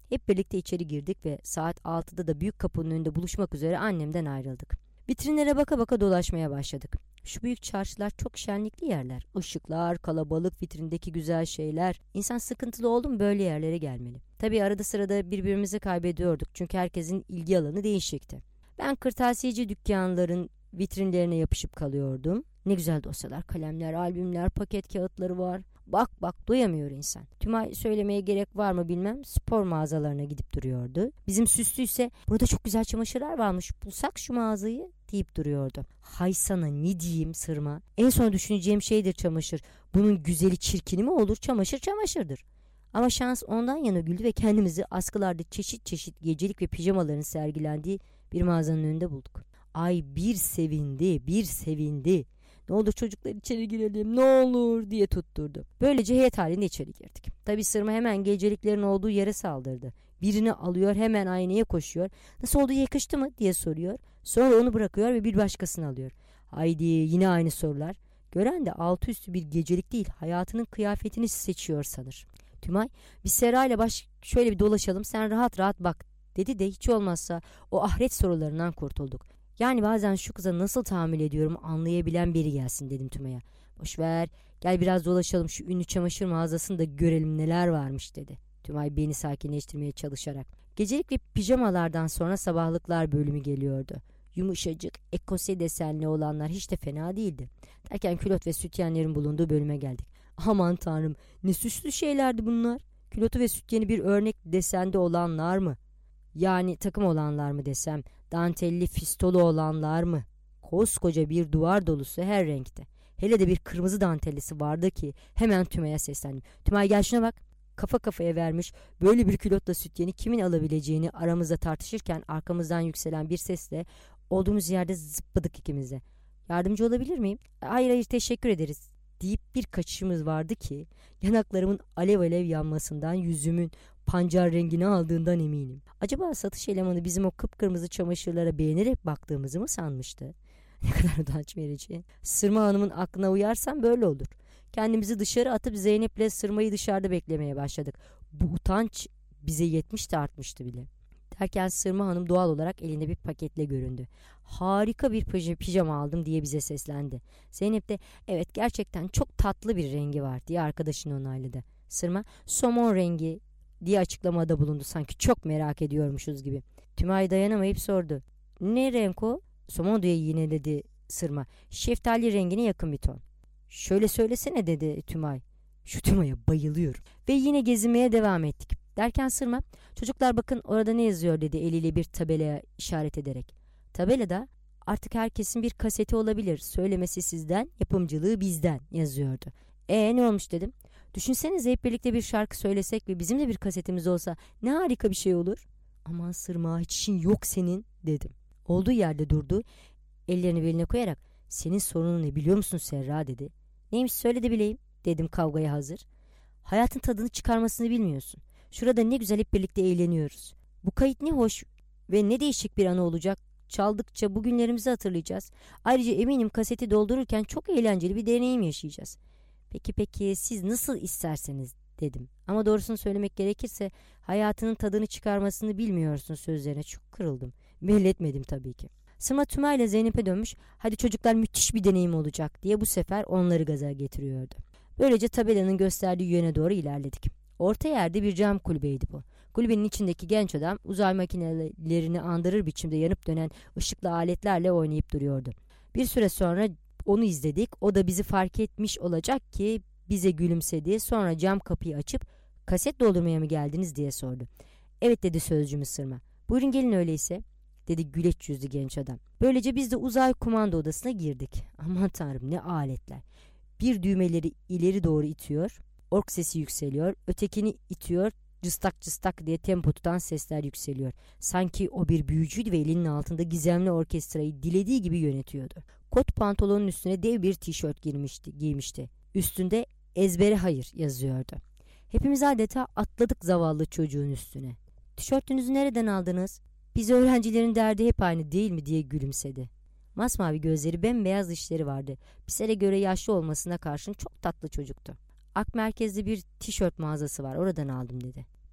Hep birlikte içeri girdik ve saat altıda da büyük kapının önünde buluşmak üzere annemden ayrıldık. Vitrinlere baka baka dolaşmaya başladık. Şu büyük çarşılar çok şenlikli yerler. Işıklar, kalabalık, vitrindeki güzel şeyler. İnsan sıkıntılı oldu mu böyle yerlere gelmeli. Tabii arada sırada birbirimizi kaybediyorduk çünkü herkesin ilgi alanı değişikti. Ben kırtasiyeci dükkanların vitrinlerine yapışıp kalıyordum. Ne güzel dosyalar, kalemler, albümler, paket kağıtları var. Bak bak doyamıyor insan. Tümay söylemeye gerek var mı bilmem spor mağazalarına gidip duruyordu. Bizim Süslü ise burada çok güzel çamaşırlar varmış, bulsak şu mağazayı deyip duruyordu. Hay sana ne diyeyim Sırma. En son düşüneceğim şeydir çamaşır. Bunun güzeli çirkini mi olur, çamaşır çamaşırdır. Ama şans ondan yana güldü ve kendimizi askılarda çeşit çeşit gecelik ve pijamaların sergilendiği bir mağazanın önünde bulduk. Ay bir sevindi, bir sevindi. Ne olur çocuklar içeri girelim, ne olur diye tutturdu. Böylece heyet halinde içeri girdik. Tabii Sırma hemen geceliklerin olduğu yere saldırdı. Birini alıyor, hemen aynaya koşuyor. Nasıl oldu, yakıştı mı diye soruyor. Sonra onu bırakıyor ve bir başkasını alıyor. Haydi yine aynı sorular. Gören de altı üstü bir gecelik değil, hayatının kıyafetini seçiyor sanır. Tümay, biz Sera ile baş şöyle bir dolaşalım, sen rahat rahat bak dedi de hiç olmazsa o ahiret sorularından kurtulduk. Yani bazen şu kıza nasıl tahammül ediyorum anlayabilen biri gelsin dedim Tümay'a. Boşver, gel biraz dolaşalım şu ünlü çamaşır mağazasında görelim neler varmış dedi. Tümay beni sakinleştirmeye çalışarak. Gecelik ve pijamalardan sonra sabahlıklar bölümü geliyordu. Yumuşacık, ekose desenli olanlar hiç de fena değildi. Derken külot ve sütyenlerin bulunduğu bölüme geldik. Aman tanrım, ne süslü şeylerdi bunlar. Külotu ve sütyeni bir örnek desende olanlar mı? Yani takım olanlar mı desem, dantelli fistolu olanlar mı? Koskoca bir duvar dolusu her renkte. Hele de bir kırmızı dantellisi vardı ki hemen Tümay'a seslendim. Tümay gel şuna bak. Kafa kafaya vermiş böyle bir külotla sütyeni kimin alabileceğini aramızda tartışırken arkamızdan yükselen bir sesle olduğumuz yerde zıpladık ikimiz de. Yardımcı olabilir miyim? Hayır hayır teşekkür ederiz deyip bir kaçışımız vardı ki yanaklarımın alev alev yanmasından yüzümün pancar rengini aldığından eminim. Acaba satış elemanı bizim o kıpkırmızı çamaşırlara beğenerek baktığımızı mı sanmıştı? Ne kadar utanç verici. Sırma Hanım'ın aklına uyarsam böyle olur. Kendimizi dışarı atıp Zeynep'le Sırma'yı dışarıda beklemeye başladık. Bu utanç bize yetmiş de artmıştı bile. Derken Sırma Hanım doğal olarak elinde bir paketle göründü. Harika bir pijama aldım diye bize seslendi. Zeynep de evet gerçekten çok tatlı bir rengi var diye arkadaşını onayladı. Sırma somon rengi diye açıklamada bulundu sanki çok merak ediyormuşuz gibi. Tümay dayanamayıp sordu. Ne renk o? Somon diye yine dedi Sırma. Şeftali rengine yakın bir ton. Şöyle söylesene dedi Tümay. Şu Tümay'a bayılıyorum. Ve yine gezinmeye devam ettik. Derken Sırma çocuklar bakın orada ne yazıyor dedi eliyle bir tabelaya işaret ederek. Tabelada artık herkesin bir kaseti olabilir. Söylemesi sizden, yapımcılığı bizden yazıyordu. E ne olmuş dedim. Düşünsenize hep birlikte bir şarkı söylesek ve bizim de bir kasetimiz olsa ne harika bir şey olur. Aman Sırma hiç işin yok senin dedim. Olduğu yerde durdu. Ellerini beline koyarak senin sorunun ne biliyor musun Serra dedi. Neymiş söyle de bileyim dedim kavgaya hazır. Hayatın tadını çıkarmasını bilmiyorsun. Şurada ne güzel hep birlikte eğleniyoruz. Bu kayıt ne hoş ve ne değişik bir anı olacak. Çaldıkça bugünlerimizi hatırlayacağız. Ayrıca eminim kaseti doldururken çok eğlenceli bir deneyim yaşayacağız. Peki peki siz nasıl isterseniz dedim. Ama doğrusunu söylemek gerekirse hayatının tadını çıkarmasını bilmiyorsun sözlerine çok kırıldım. Belli etmedim tabii ki. Sırma Tümay ile Zeynep'e dönmüş. Hadi çocuklar müthiş bir deneyim olacak diye bu sefer onları gaza getiriyordu. Böylece tabelanın gösterdiği yöne doğru ilerledik. Orta yerde bir cam kulübeydi bu. Kulübenin içindeki genç adam uzay makinelerini andırır biçimde yanıp dönen ışıklı aletlerle oynayıp duruyordu. Bir süre sonra onu izledik. O da bizi fark etmiş olacak ki bize gülümsedi. Sonra cam kapıyı açıp kaset doldurmaya mı geldiniz diye sordu. Evet dedi sözcümüz Sırma. Buyurun gelin öyleyse dedi güleç yüzlü genç adam. Böylece biz de uzay kumanda odasına girdik. Aman tanrım ne aletler. Bir düğmeleri ileri doğru itiyor. Ork sesi yükseliyor. Ötekini itiyor. Cıstak cıstak diye tempo tutan sesler yükseliyor. Sanki o bir büyücüydü ve elinin altında gizemli orkestrayı dilediği gibi yönetiyordu. Kot pantolonun üstüne dev bir tişört giymişti, giymişti. Üstünde ezbere hayır yazıyordu. Hepimiz adeta atladık zavallı çocuğun üstüne. Tişörtünüzü nereden aldınız? Biz öğrencilerin derdi hep aynı değil mi diye gülümsedi. Masmavi gözleri, bembeyaz dişleri vardı. Pisere göre yaşlı olmasına karşın çok tatlı çocuktu. Ak merkezli bir tişört mağazası var, oradan aldım dedi.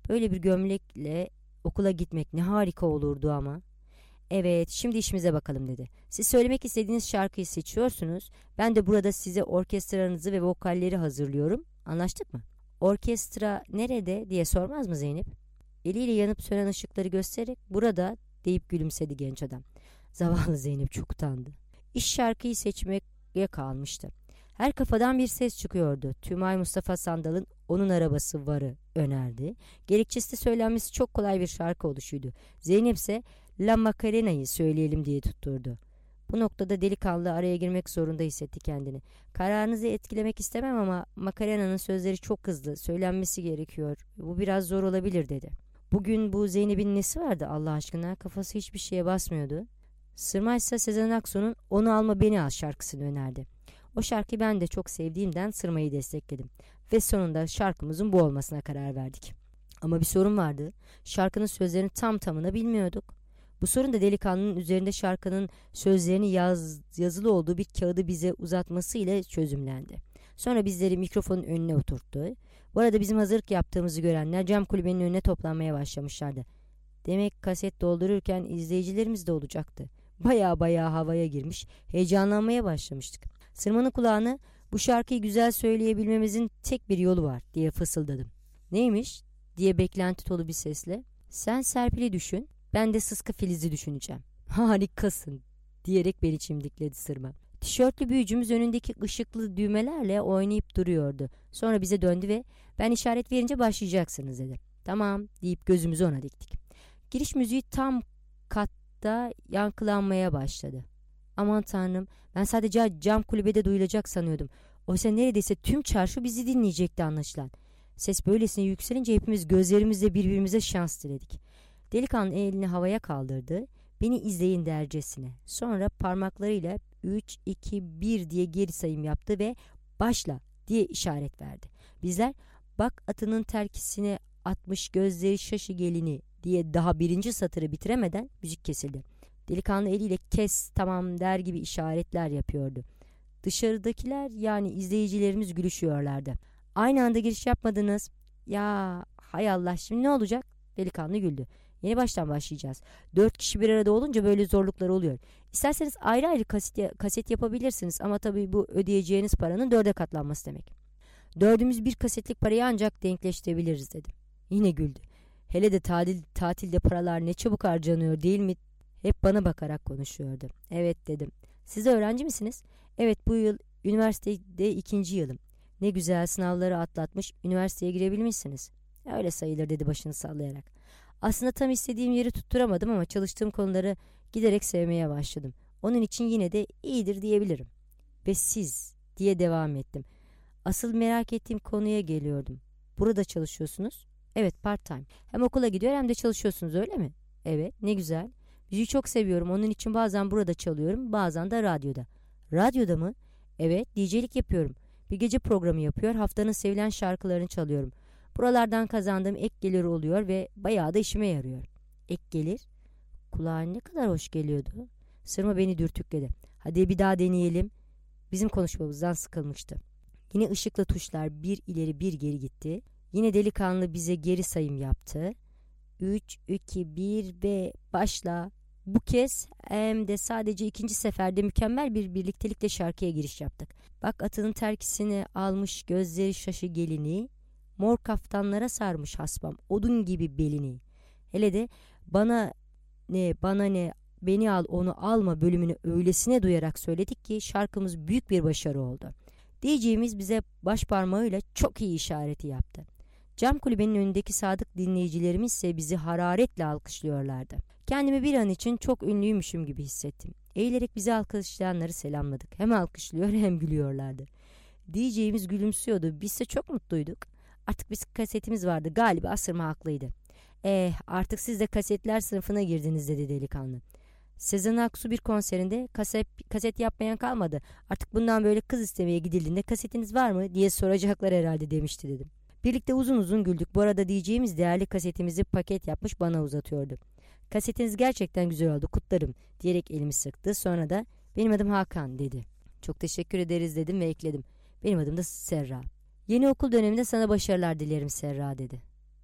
Böyle bir gömlekle okula gitmek ne harika olurdu ama. Evet, şimdi işimize bakalım dedi. Siz söylemek istediğiniz şarkıyı seçiyorsunuz. Ben de burada size orkestranızı ve vokalleri hazırlıyorum. Anlaştık mı? Orkestra nerede diye sormaz mı Zeynep? Eliyle yanıp sönen ışıkları göstererek burada deyip gülümsedi genç adam. Zavallı Zeynep çok utandı. İş şarkıyı seçmeye kalmıştı. Her kafadan bir ses çıkıyordu. Tümay Mustafa Sandal'ın Onun Arabası Var'ı önerdi. Gerekçesi de söylenmesi çok kolay bir şarkı oluşuydu. Zeynep ise La Macarena'yı söyleyelim diye tutturdu. Bu noktada delikanlı araya girmek zorunda hissetti kendini. Kararınızı etkilemek istemem ama Macarena'nın sözleri çok hızlı, söylenmesi gerekiyor. Bu biraz zor olabilir dedi. Bugün bu Zeynep'in nesi vardı Allah aşkına? Kafası hiçbir şeye basmıyordu. Sırma ise Sezen Aksu'nun Onu Alma Beni Al şarkısını önerdi. O şarkıyı ben de çok sevdiğimden Sırma'yı destekledim. Ve sonunda şarkımızın bu olmasına karar verdik. Ama bir sorun vardı. Şarkının sözlerini tam tamına bilmiyorduk. Bu sorun da delikanlının üzerinde şarkının sözlerini yaz, yazılı olduğu bir kağıdı bize uzatması ile çözümlendi. Sonra bizleri mikrofonun önüne oturttu. Bu arada bizim hazırlık yaptığımızı görenler cam kulübenin önüne toplanmaya başlamışlardı. Demek kaset doldururken izleyicilerimiz de olacaktı. Baya baya havaya girmiş, heyecanlanmaya başlamıştık. Sırmanın kulağına bu şarkıyı güzel söyleyebilmemizin tek bir yolu var diye fısıldadım. Neymiş diye beklenti dolu bir sesle. Sen Serpil'i düşün, ben de Sıska Filiz'i düşüneceğim. Harikasın diyerek beni çimdikledi Sırma. Tişörtlü büyücümüz önündeki ışıklı düğmelerle oynayıp duruyordu. Sonra bize döndü ve ben işaret verince başlayacaksınız dedi. Tamam deyip gözümüzü ona diktik. Giriş müziği tam katta yankılanmaya başladı. Aman tanrım, ben sadece cam kulübede duyulacak sanıyordum. Oysa neredeyse tüm çarşı bizi dinleyecekti anlaşılan. Ses böylesine yükselince hepimiz gözlerimizle birbirimize şans diledik. Delikanlı elini havaya kaldırdı. Beni izleyin dercesine. Sonra parmaklarıyla üç, iki, bir diye geri sayım yaptı ve başla diye işaret verdi. Bizler bak atının terkisine atmış gözleri şaşı gelini diye daha birinci satırı bitiremeden müzik kesildi. Delikanlı eliyle kes tamam der gibi işaretler yapıyordu. Dışarıdakiler yani izleyicilerimiz gülüşüyorlardı. Aynı anda giriş yapmadınız. Ya hay Allah şimdi ne olacak? Delikanlı güldü. Yeni baştan başlayacağız. Dört kişi bir arada olunca böyle zorluklar oluyor. İsterseniz ayrı ayrı kaset, kaset yapabilirsiniz ama tabii bu ödeyeceğiniz paranın dörde katlanması demek. Dördümüz bir kasetlik parayı ancak denkleştirebiliriz dedim. Yine güldü. Hele de tatil, tatilde paralar ne çabuk harcanıyor değil mi? Hep bana bakarak konuşuyordu. Evet dedim. Siz de öğrenci misiniz? Evet bu yıl üniversitede ikinci yılım. Ne güzel sınavları atlatmış üniversiteye girebilmişsiniz. Öyle sayılır dedi başını sallayarak. Aslında tam istediğim yeri tutturamadım ama çalıştığım konuları giderek sevmeye başladım. Onun için yine de iyidir diyebilirim. Ve siz diye devam ettim. Asıl merak ettiğim konuya geliyordum. Burada çalışıyorsunuz? Evet part time. Hem okula gidiyor hem de çalışıyorsunuz öyle mi? Evet ne güzel. Müziği çok seviyorum. Onun için bazen burada çalıyorum bazen de radyoda. Radyoda mı? Evet D J'lik yapıyorum. Bir gece programı yapıyor haftanın sevilen şarkılarını çalıyorum. Buralardan kazandığım ek gelir oluyor ve bayağı da işime yarıyor. Ek gelir? Kulağa ne kadar hoş geliyordu. Sırma beni dürtükledi. Hadi bir daha deneyelim. Bizim konuşmamızdan sıkılmıştı. Yine ışıklı tuşlar bir ileri bir geri gitti. Yine delikanlı bize geri sayım yaptı. üç, iki, bir ve başla. Bu kez hem de sadece ikinci seferde mükemmel bir birliktelikle şarkıya giriş yaptık. Bak atının terkisini almış gözleri şaşı gelini, mor kaftanlara sarmış hasbam odun gibi belini. Hele de bana ne bana ne beni al onu alma bölümünü öylesine duyarak söyledik ki şarkımız büyük bir başarı oldu. D J'miz bize baş parmağıyla çok iyi işareti yaptı. Cam kulübenin önündeki sadık dinleyicilerimiz ise bizi hararetle alkışlıyorlardı. Kendimi bir an için çok ünlüymüşüm gibi hissettim. Eğilerek bizi alkışlayanları selamladık. Hem alkışlıyor hem gülüyorlardı. D J'miz gülümsüyordu. Biz de çok mutluyduk. Artık bir kasetimiz vardı. Galiba Sırma haklıydı. Eh artık siz de kasetler sınıfına girdiniz dedi delikanlı. Sezen Aksu bir konserinde kaset, kaset yapmayan kalmadı. Artık bundan böyle kız istemeye gidildiğinde kasetiniz var mı diye soracaklar herhalde demişti dedim. Birlikte uzun uzun güldük. Bu arada D J'miz değerli kasetimizi paket yapmış bana uzatıyordu. Kasetiniz gerçekten güzel oldu kutlarım diyerek elimi sıktı. Sonra da benim adım Hakan dedi. Çok teşekkür ederiz dedim ve ekledim. Benim adım da Serra. Yeni okul döneminde sana başarılar dilerim Serra dedi.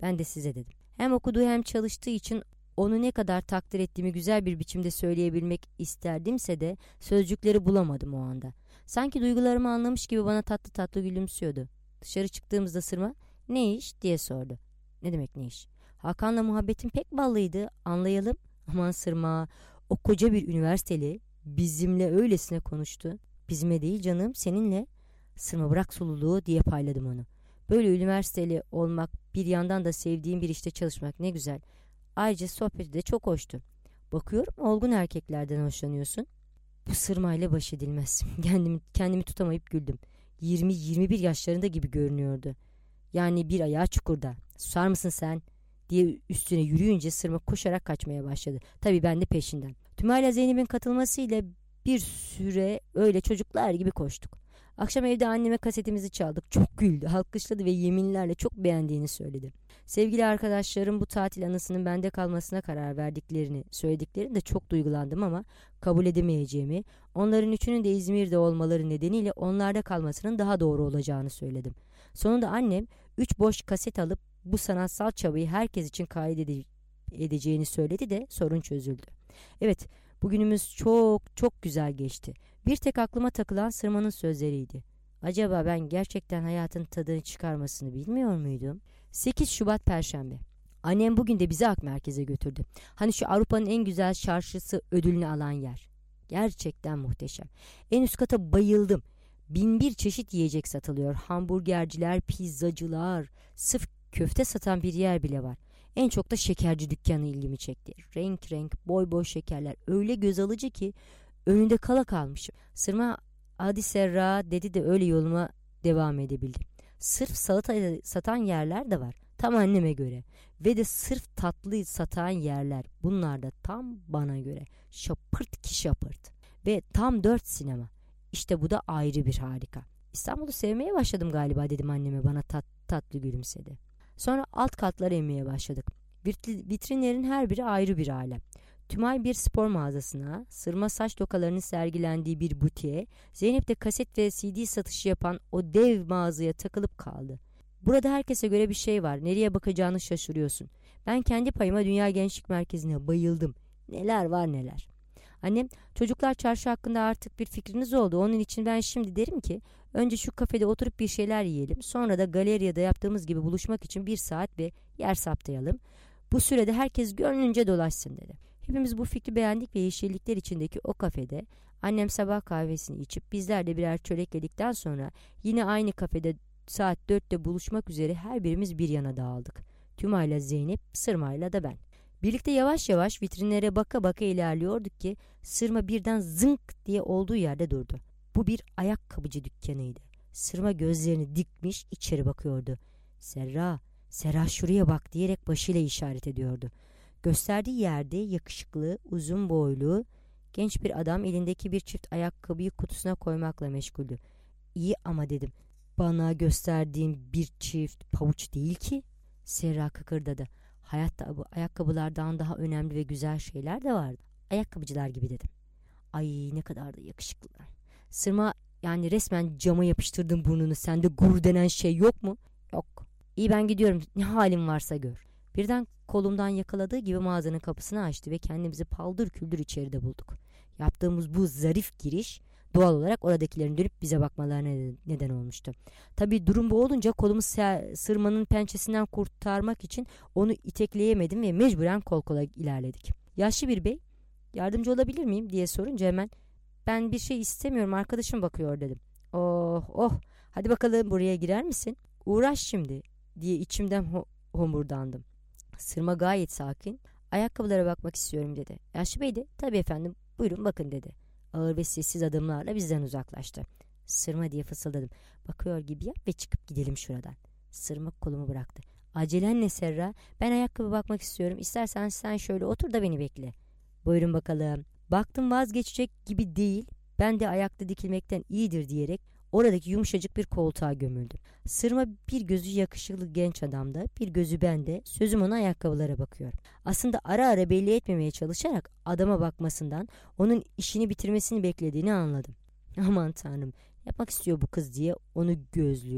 Ben de size dedim. Hem okuduğu hem çalıştığı için onu ne kadar takdir ettiğimi güzel bir biçimde söyleyebilmek isterdimse de sözcükleri bulamadım o anda. Sanki duygularımı anlamış gibi bana tatlı tatlı gülümsüyordu. Dışarı çıktığımızda Sırma "Ne iş?" diye sordu. Ne demek ne iş? Hakan'la muhabbetim pek ballıydı, anlayalım. Aman Sırma, o koca bir üniversiteli bizimle öylesine konuştu. Bizime değil canım, seninle. Sırma bırak sululuğu diye payladım onu. Böyle üniversiteli olmak, bir yandan da sevdiğim bir işte çalışmak ne güzel. Ayrıca sohbeti de çok hoştu. Bakıyorum olgun erkeklerden hoşlanıyorsun. Bu Sırmayla baş edilmez. Kendimi, kendimi tutamayıp güldüm. yirmi yirmi bir yaşlarında gibi görünüyordu. Yani bir ayağı çukurda. Susar mısın sen? Diye üstüne yürüyünce Sırma koşarak kaçmaya başladı. Tabii ben de peşinden. Tümayla Zeynep'in katılmasıyla bir süre öyle çocuklar gibi koştuk. Akşam evde anneme kasetimizi çaldık. Çok güldü, alkışladı ve yeminlerle çok beğendiğini söyledi. Sevgili arkadaşlarım bu tatil anısının bende kalmasına karar verdiklerini söylediklerinde çok duygulandım ama kabul edemeyeceğimi, onların üçünün de İzmir'de olmaları nedeniyle onlarda kalmasının daha doğru olacağını söyledim. Sonunda annem üç boş kaset alıp bu sanatsal çabayı herkes için kaydedeceğini söyledi de sorun çözüldü. Evet, bugünümüz çok çok güzel geçti. Bir tek aklıma takılan Sırma'nın sözleriydi. Acaba ben gerçekten hayatın tadını çıkarmasını bilmiyor muydum? sekiz Şubat Perşembe. Annem bugün de bizi Ak Merkez'e götürdü. Hani şu Avrupa'nın en güzel çarşısı ödülünü alan yer. Gerçekten muhteşem. En üst kata bayıldım. Bin bir çeşit yiyecek satılıyor. Hamburgerciler, pizzacılar, sırf köfte satan bir yer bile var. En çok da şekerci dükkanı ilgimi çekti. Renk renk, boy boy şekerler. Öyle göz alıcı ki önünde kala kalmışım. Sırma "Hadi Serra" dedi de öyle yoluma devam edebildim. Sırf salata satan yerler de var. Tam anneme göre. Ve de sırf tatlı satan yerler. Bunlar da tam bana göre. Şapırt ki şapırt. Ve tam dört sinema. İşte bu da ayrı bir harika. İstanbul'u sevmeye başladım galiba dedim anneme, bana tat, tatlı gülümsedi. Sonra alt katlara inmeye başladık. Vitrinlerin her biri ayrı bir alem. Tümay bir spor mağazasına, Sırma saç tokalarının sergilendiği bir butiğe, Zeynep de kaset ve C D satışı yapan o dev mağazaya takılıp kaldı. Burada herkese göre bir şey var. Nereye bakacağını şaşırıyorsun. Ben kendi payıma Dünya Gençlik Merkezi'ne bayıldım. Neler var neler. Annem, çocuklar çarşı hakkında artık bir fikriniz oldu. Onun için ben şimdi derim ki önce şu kafede oturup bir şeyler yiyelim. Sonra da galeriyada yaptığımız gibi buluşmak için bir saat ve yer saptayalım. Bu sürede herkes gönlünce dolaşsın dedi. Hepimiz bu fikri beğendik ve yeşillikler içindeki o kafede annem sabah kahvesini içip bizler de birer çörek yedikten sonra yine aynı kafede saat dörtte buluşmak üzere her birimiz bir yana dağıldık. Tümayla Zeynep, Sırma'yla da ben. Birlikte yavaş yavaş vitrinlere baka baka ilerliyorduk ki Sırma birden zınk diye olduğu yerde durdu. Bu bir ayakkabıcı dükkanıydı. Sırma gözlerini dikmiş içeri bakıyordu. "Serra, Serra şuraya bak" diyerek başıyla işaret ediyordu. Gösterdiği yerde yakışıklı, uzun boylu, genç bir adam elindeki bir çift ayakkabıyı kutusuna koymakla meşguldü. "İyi ama" dedim. "Bana gösterdiğin bir çift pabuç değil ki." Serra kıkırdadı. "Hayatta bu ayakkabılardan daha önemli ve güzel şeyler de vardı. Ayakkabıcılar gibi" dedim. "Ay ne kadar da yakışıklılar." Sırma, "Yani resmen cama yapıştırdın burnunu. Sende gurur denen şey yok mu?" "Yok." "İyi ben gidiyorum. Ne halin varsa gör." Birden kolumdan yakaladığı gibi mağazanın kapısını açtı ve kendimizi paldır küldür içeride bulduk. Yaptığımız bu zarif giriş doğal olarak oradakilerin dönüp bize bakmalarına neden olmuştu. Tabii durum bu olunca kolumu Sırma'nın pençesinden kurtarmak için onu itekleyemedim ve mecburen kol kola ilerledik. Yaşlı bir bey, "Yardımcı olabilir miyim?" diye sorunca hemen "Ben bir şey istemiyorum, arkadaşım bakıyor" dedim. "Oh oh, hadi bakalım buraya girer misin?" "Uğraş şimdi" diye içimden ho- homurdandım. Sırma gayet sakin, "Ayakkabılara bakmak istiyorum" dedi. Yaşlı bey de "Tabii efendim, buyurun bakın" dedi. Ağır ve sessiz adımlarla bizden uzaklaştı. "Sırma" diye fısıldadım. "Bakıyor gibi yap ve çıkıp gidelim şuradan." Sırma kolumu bıraktı. "Acelen ne Serra? Ben ayakkabı bakmak istiyorum. İstersen sen şöyle otur da beni bekle." "Buyurun bakalım." Baktım vazgeçecek gibi değil. Ben de ayakta dikilmekten iyidir diyerek oradaki yumuşacık bir koltuğa gömüldüm. Sırma bir gözü yakışıklı genç adamda, bir gözü bende, sözüm ona ayakkabılara bakıyor. Aslında ara ara belli etmemeye çalışarak adama bakmasından onun işini bitirmesini beklediğini anladım. Aman tanrım, yapmak istiyor bu kız diye onu gözlüyorum.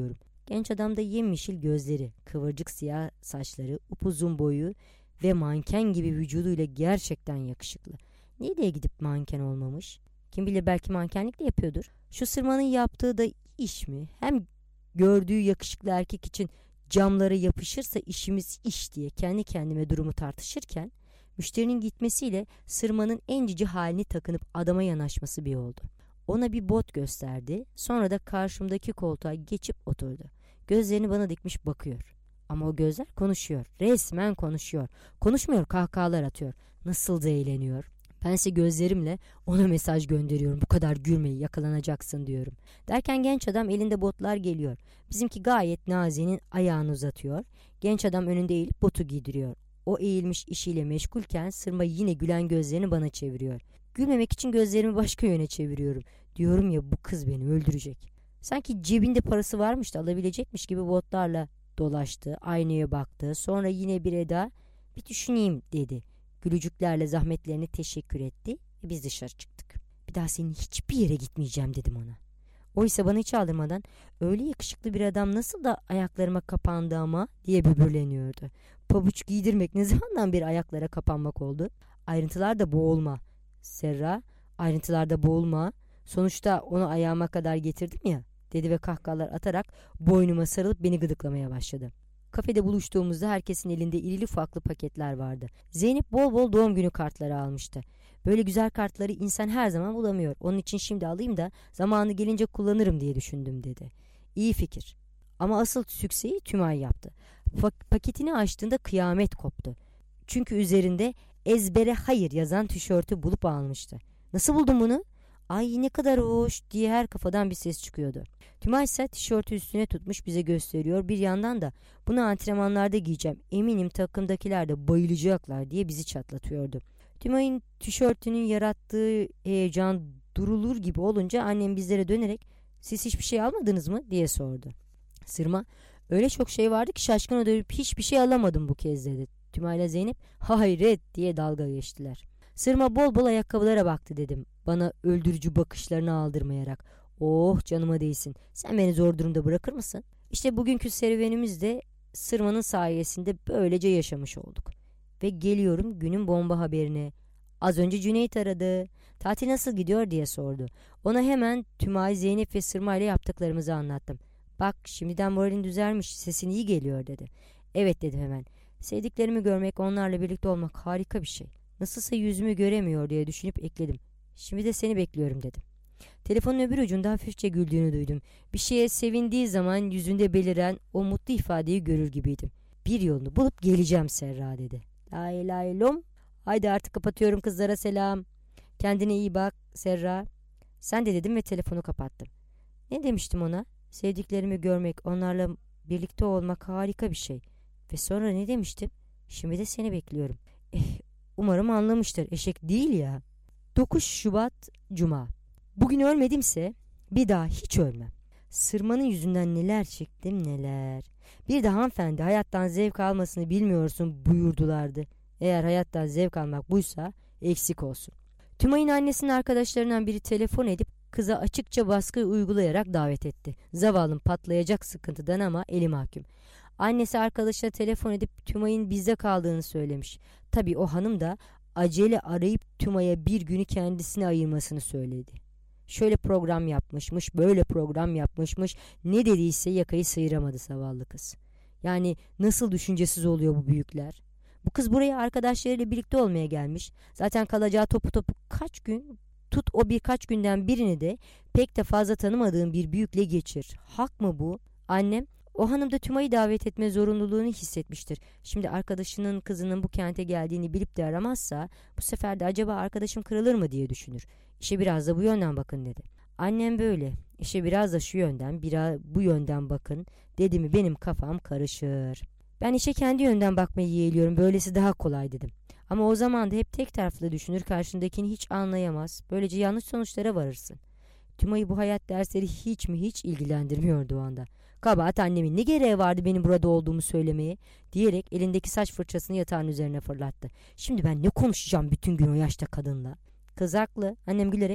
Genç adamda yemyeşil gözleri, kıvırcık siyah saçları, upuzun boyu ve manken gibi vücuduyla gerçekten yakışıklı. Niye diye gidip manken olmamış? Kim bilir, belki mankenlik de yapıyordur. Şu sırmanın yaptığı da iş mi? Hem gördüğü yakışıklı erkek için camlara yapışırsa işimiz iş diye kendi kendime durumu tartışırken, müşterinin gitmesiyle sırmanın en cici halini takınıp adama yanaşması bir oldu. Ona bir bot gösterdi, sonra da karşımdaki koltuğa geçip oturdu. Gözlerini bana dikmiş bakıyor. Ama o gözler konuşuyor, resmen konuşuyor. Konuşmuyor, kahkahalar atıyor. Nasıl da eğleniyor. Bense gözlerimle ona mesaj gönderiyorum. Bu kadar gülmeyi, yakalanacaksın diyorum. Derken genç adam elinde botlar geliyor. Bizimki gayet nazinin ayağını uzatıyor. Genç adam önünde eğilip botu giydiriyor. O eğilmiş işiyle meşgulken sırma yine gülen gözlerini bana çeviriyor. Gülmemek için gözlerimi başka yöne çeviriyorum. Diyorum ya, bu kız beni öldürecek. Sanki cebinde parası varmış da alabilecekmiş gibi botlarla dolaştı. Aynaya baktı. Sonra yine bir eda, bir düşüneyim dedi. Gülücüklerle zahmetlerine teşekkür etti ve biz dışarı çıktık. Bir daha senin hiçbir yere gitmeyeceğim dedim ona. O ise bana hiç aldırmadan, öyle yakışıklı bir adam nasıl da ayaklarıma kapandı ama diye böbürleniyordu. Pabuç giydirmek ne zamandan beri ayaklara kapanmak oldu? Ayrıntılarda boğulma. Serra, ayrıntılarda boğulma. Sonuçta onu ayağıma kadar getirdim ya, dedi ve kahkahalar atarak boynuma sarılıp beni gıdıklamaya başladı. Kafede buluştuğumuzda herkesin elinde irili ufaklı paketler vardı. Zeynep bol bol doğum günü kartları almıştı. Böyle güzel kartları insan her zaman bulamıyor. Onun için şimdi alayım da zamanı gelince kullanırım diye düşündüm dedi. İyi fikir. Ama asıl sükseyi Tümay yaptı. Pa- paketini açtığında kıyamet koptu. Çünkü üzerinde ezbere hayır yazan tişörtü bulup almıştı. Nasıl buldun bunu? Ay ne kadar hoş diye her kafadan bir ses çıkıyordu. Tümay ise tişörtü üstüne tutmuş bize gösteriyor. Bir yandan da bunu antrenmanlarda giyeceğim, eminim takımdakiler de bayılacaklar diye bizi çatlatıyordu. Tümay'ın tişörtünün yarattığı heyecan durulur gibi olunca annem bizlere dönerek siz hiçbir şey almadınız mı diye sordu. Sırma öyle çok şey vardı ki şaşkına dönüp hiçbir şey alamadım bu kez dedi. Tümay ile Zeynep hayret diye dalga geçtiler. Sırma bol bol ayakkabılara baktı dedim, bana öldürücü bakışlarını aldırmayarak. Oh canıma değsin, sen beni zor durumda bırakır mısın? İşte bugünkü serüvenimizde Sırma'nın sayesinde böylece yaşamış olduk. Ve geliyorum günün bomba haberine. Az önce Cüneyt aradı. Tatil nasıl gidiyor diye sordu. Ona hemen Tümay, Zeynep ve Sırma ile yaptıklarımızı anlattım. Bak şimdiden moralin düzelmiş, sesin iyi geliyor dedi. Evet dedim hemen. Sevdiklerimi görmek, onlarla birlikte olmak harika bir şey. Nasılsa yüzümü göremiyor diye düşünüp ekledim. Şimdi de seni bekliyorum dedim. Telefonun öbür ucunda hafifçe güldüğünü duydum. Bir şeye sevindiği zaman yüzünde beliren o mutlu ifadeyi görür gibiydim. Bir yolunu bulup geleceğim Serra dedi. Lay lay lom. Haydi artık kapatıyorum, kızlara selam. Kendine iyi bak Serra. Sen de dedim ve telefonu kapattım. Ne demiştim ona? Sevdiklerimi görmek, onlarla birlikte olmak harika bir şey. Ve sonra ne demiştim? Şimdi de seni bekliyorum. Eh, umarım anlamıştır. Eşek değil ya. dokuz Şubat Cuma. Bugün ölmedimse bir daha hiç ölmem. Sırmanın yüzünden neler çektim neler. Bir de hanımefendi hayattan zevk almasını bilmiyorsun buyurdulardı. Eğer hayattan zevk almak buysa eksik olsun. Tümay'ın annesinin arkadaşlarından biri telefon edip kıza açıkça baskı uygulayarak davet etti. Zavallım patlayacak sıkıntıdan ama eli mahkum. Annesi arkadaşına telefon edip Tümay'ın bizde kaldığını söylemiş. Tabii o hanım da acele arayıp Tümay'a bir günü kendisine ayırmasını söyledi. Şöyle program yapmışmış, böyle program yapmışmış, ne dediyse yakayı sıyıramadı zavallı kız. Yani nasıl düşüncesiz oluyor bu büyükler? Bu kız buraya arkadaşlarıyla birlikte olmaya gelmiş. Zaten kalacağı topu topu kaç gün, tut o birkaç günden birini de pek de fazla tanımadığın bir büyükle geçir. Hak mı bu? Annem, o hanım da Tümay'ı davet etme zorunluluğunu hissetmiştir. Şimdi arkadaşının kızının bu kente geldiğini bilip de aramazsa bu sefer de acaba arkadaşım kırılır mı diye düşünür. İşe biraz da bu yönden bakın dedi. Annem böyle. İşe biraz da şu yönden, biraz bu yönden bakın dedi mi benim kafam karışır. Ben işe kendi yönden bakmayı yeğliyorum. Böylesi daha kolay dedim. Ama o zaman da hep tek taraflı düşünür, karşındakini hiç anlayamaz. Böylece yanlış sonuçlara varırsın. Tümay'ı bu hayat dersleri hiç mi hiç ilgilendirmiyordu o anda. Kabahat annemin, ne gereği vardı benim burada olduğumu söylemeye diyerek elindeki saç fırçasını yatağın üzerine fırlattı. Şimdi ben ne konuşacağım bütün gün o yaşta kadınla? Kız haklı. Annem gülerek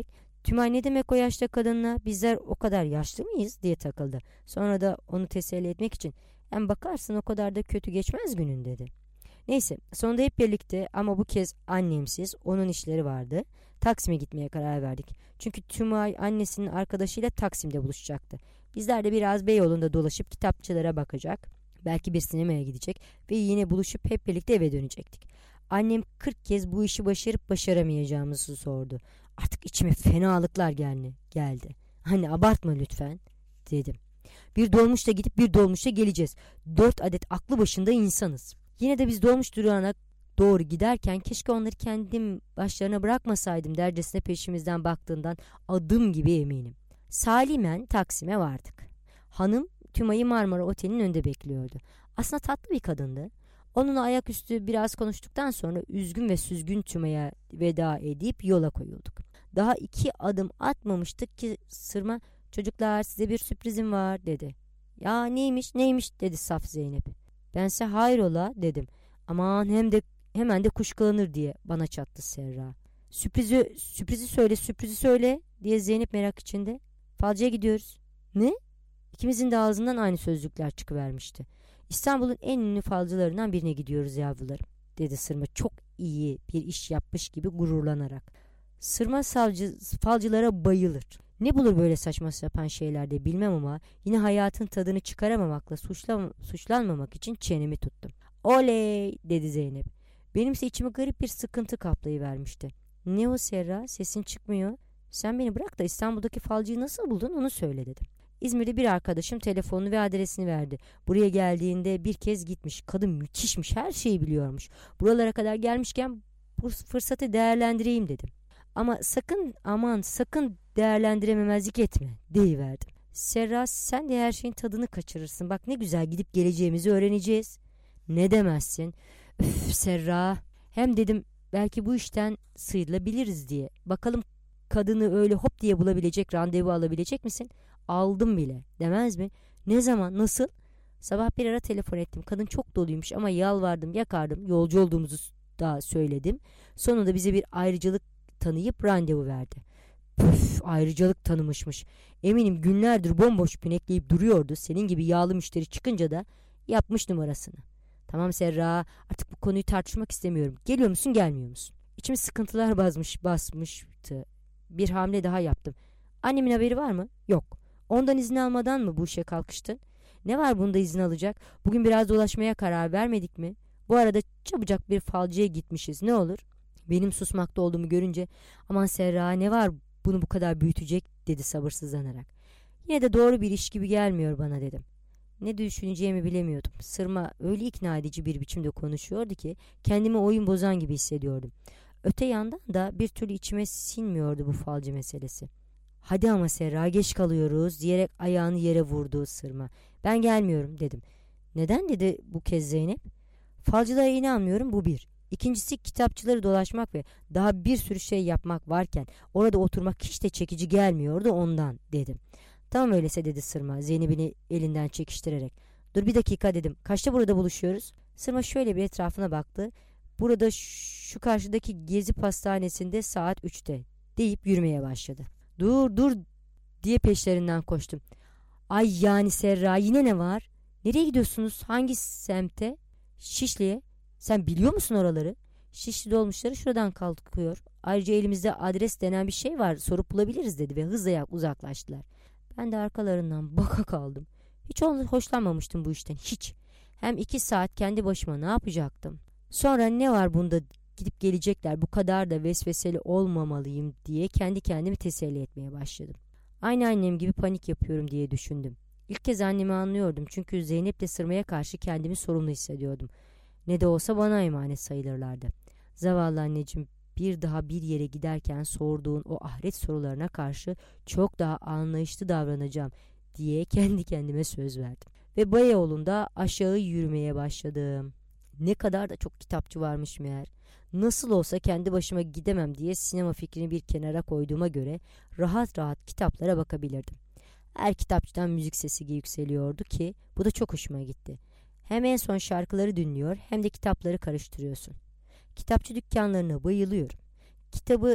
Tümay ne demek o yaşta kadınla, bizler o kadar yaşlı mıyız diye takıldı. Sonra da onu teselli etmek için hem bakarsın o kadar da kötü geçmez günün dedi. Neyse sonunda hep birlikte ama bu kez annemsiz, onun işleri vardı. Taksim'e gitmeye karar verdik. Çünkü Tümay annesinin arkadaşıyla Taksim'de buluşacaktı. Bizler de biraz Beyoğlu'nda dolaşıp kitapçılara bakacak. Belki bir sinemaya gidecek ve yine buluşup hep birlikte eve dönecektik. Annem kırk kez bu işi başarıp başaramayacağımızı sordu. Artık içime fenalıklar geldi. geldi. Anne abartma lütfen dedim. Bir dolmuşla gidip bir dolmuşla geleceğiz. Dört adet aklı başında insanız. Yine de biz dolmuş durağına doğru giderken keşke onları kendim başlarına bırakmasaydım dercesine peşimizden baktığından adım gibi eminim. Salimen Taksim'e vardık. Hanım Tümay'ı Marmara Oteli'nin önünde bekliyordu. Aslında tatlı bir kadındı. Onunla ayaküstü biraz konuştuktan sonra üzgün ve süzgün Tümay'a veda edip yola koyulduk. Daha iki adım atmamıştık ki Sırma "Çocuklar size bir sürprizim var" dedi. "Ya neymiş neymiş" dedi saf Zeynep. Bense "Hayrola" dedim. Aman hem de hemen de kuşkulanır diye bana çattı Serra. Sürprizi, sürprizi söyle sürprizi söyle diye Zeynep merak içinde. "Falcıya gidiyoruz." "Ne?" İkimizin de ağzından aynı sözcükler çıkıvermişti. "İstanbul'un en ünlü falcılarından birine gidiyoruz yavrularım" dedi Sırma çok iyi bir iş yapmış gibi gururlanarak. Sırma savcı, falcılara bayılır. Ne bulur böyle saçma sapan şeylerde bilmem ama yine hayatın tadını çıkaramamakla suçlan, suçlanmamak için çenemi tuttum. "Oley" dedi Zeynep. Benimse içime garip bir sıkıntı kaplayıvermişti. "Ne o Serra, sesin çıkmıyor. Sen beni bırak da İstanbul'daki falcıyı nasıl buldun onu söyle" dedim. İzmir'de bir arkadaşım telefonunu ve adresini verdi. Buraya geldiğinde bir kez gitmiş. Kadın müthişmiş, her şeyi biliyormuş. Buralara kadar gelmişken bu fırsatı değerlendireyim dedim. Ama sakın aman sakın değerlendirememezlik etme deyiverdim. "Serra sen de her şeyin tadını kaçırırsın. Bak ne güzel gidip geleceğimizi öğreneceğiz." "Ne demezsin." "Üf Serra." Hem dedim belki bu işten sıyrılabiliriz diye. Bakalım kadını öyle hop diye bulabilecek, randevu alabilecek misin? "Aldım bile." "Demez mi?" "Ne zaman, nasıl?" "Sabah bir ara telefon ettim. Kadın çok doluymuş ama yalvardım yakardım. Yolcu olduğumuzu da söyledim. Sonunda bize bir ayrıcalık tanıyıp randevu verdi." "Püf, ayrıcalık tanımışmış. Eminim günlerdir bomboş pinekleyip duruyordu. Senin gibi yağlı müşteri çıkınca da yapmış numarasını." "Tamam Serra, artık bu konuyu tartışmak istemiyorum. Geliyor musun gelmiyor musun?" İçimi sıkıntılar basmış, basmıştı. Bir hamle daha yaptım. "Annemin haberi var mı?" "Yok." "Ondan izin almadan mı bu işe kalkıştın?" "Ne var bunda izin alacak? Bugün biraz dolaşmaya karar vermedik mi? Bu arada çabucak bir falcıya gitmişiz. Ne olur?" Benim susmakta olduğumu görünce "Aman Serra ne var bunu bu kadar büyütecek" dedi sabırsızlanarak. "Yine de doğru bir iş gibi gelmiyor bana" dedim. Ne düşüneceğimi bilemiyordum. Sırma öyle ikna edici bir biçimde konuşuyordu ki kendimi oyun bozan gibi hissediyordum. Öte yandan da bir türlü içime sinmiyordu bu falcı meselesi. "Hadi ama Serra geç kalıyoruz" diyerek ayağını yere vurdu Sırma. "Ben gelmiyorum" dedim. "Neden?" dedi bu kez Zeynep. "Falcılara inanmıyorum, bu bir. İkincisi kitapçıları dolaşmak ve daha bir sürü şey yapmak varken orada oturmak hiç de çekici gelmiyordu ondan" dedim. "Tamam öyleyse" dedi Sırma Zeynep'ini elinden çekiştirerek. "Dur bir dakika" dedim. "Kaçta burada buluşuyoruz?" Sırma şöyle bir etrafına baktı. "Burada şu karşıdaki Gezi Pastanesi'nde saat üçte" deyip yürümeye başladı. "Dur dur" diye peşlerinden koştum. "Ay yani Serra yine ne var? Nereye gidiyorsunuz? Hangi semte?" "Şişli'ye." "Sen biliyor musun oraları?" "Şişli dolmuşları şuradan kalkıyor. Ayrıca elimizde adres denen bir şey var. Sorup bulabiliriz" dedi ve hızla uzaklaştılar. Ben de arkalarından baka kaldım. Hiç hoşlanmamıştım bu işten. Hiç. Hem iki saat kendi başıma ne yapacaktım? Sonra ne var bunda, gidip gelecekler, bu kadar da vesveseli olmamalıyım diye kendi kendimi teselli etmeye başladım. Aynı annem gibi panik yapıyorum diye düşündüm. İlk kez annemi anlıyordum çünkü Zeynep'le Sırma'ya karşı kendimi sorumlu hissediyordum. Ne de olsa bana emanet sayılırlardı. Zavallı anneciğim, bir daha bir yere giderken sorduğun o ahiret sorularına karşı çok daha anlayışlı davranacağım diye kendi kendime söz verdim. Ve Beyoğlu'nda aşağı yürümeye başladım. Ne kadar da çok kitapçı varmış meğer. Nasıl olsa kendi başıma gidemem diye sinema fikrini bir kenara koyduğuma göre rahat rahat kitaplara bakabilirdim. Her kitapçıdan müzik sesi yükseliyordu ki bu da çok hoşuma gitti. Hem en son şarkıları dinliyor hem de kitapları karıştırıyorsun. Kitapçı dükkanlarına bayılıyorum. Kitabı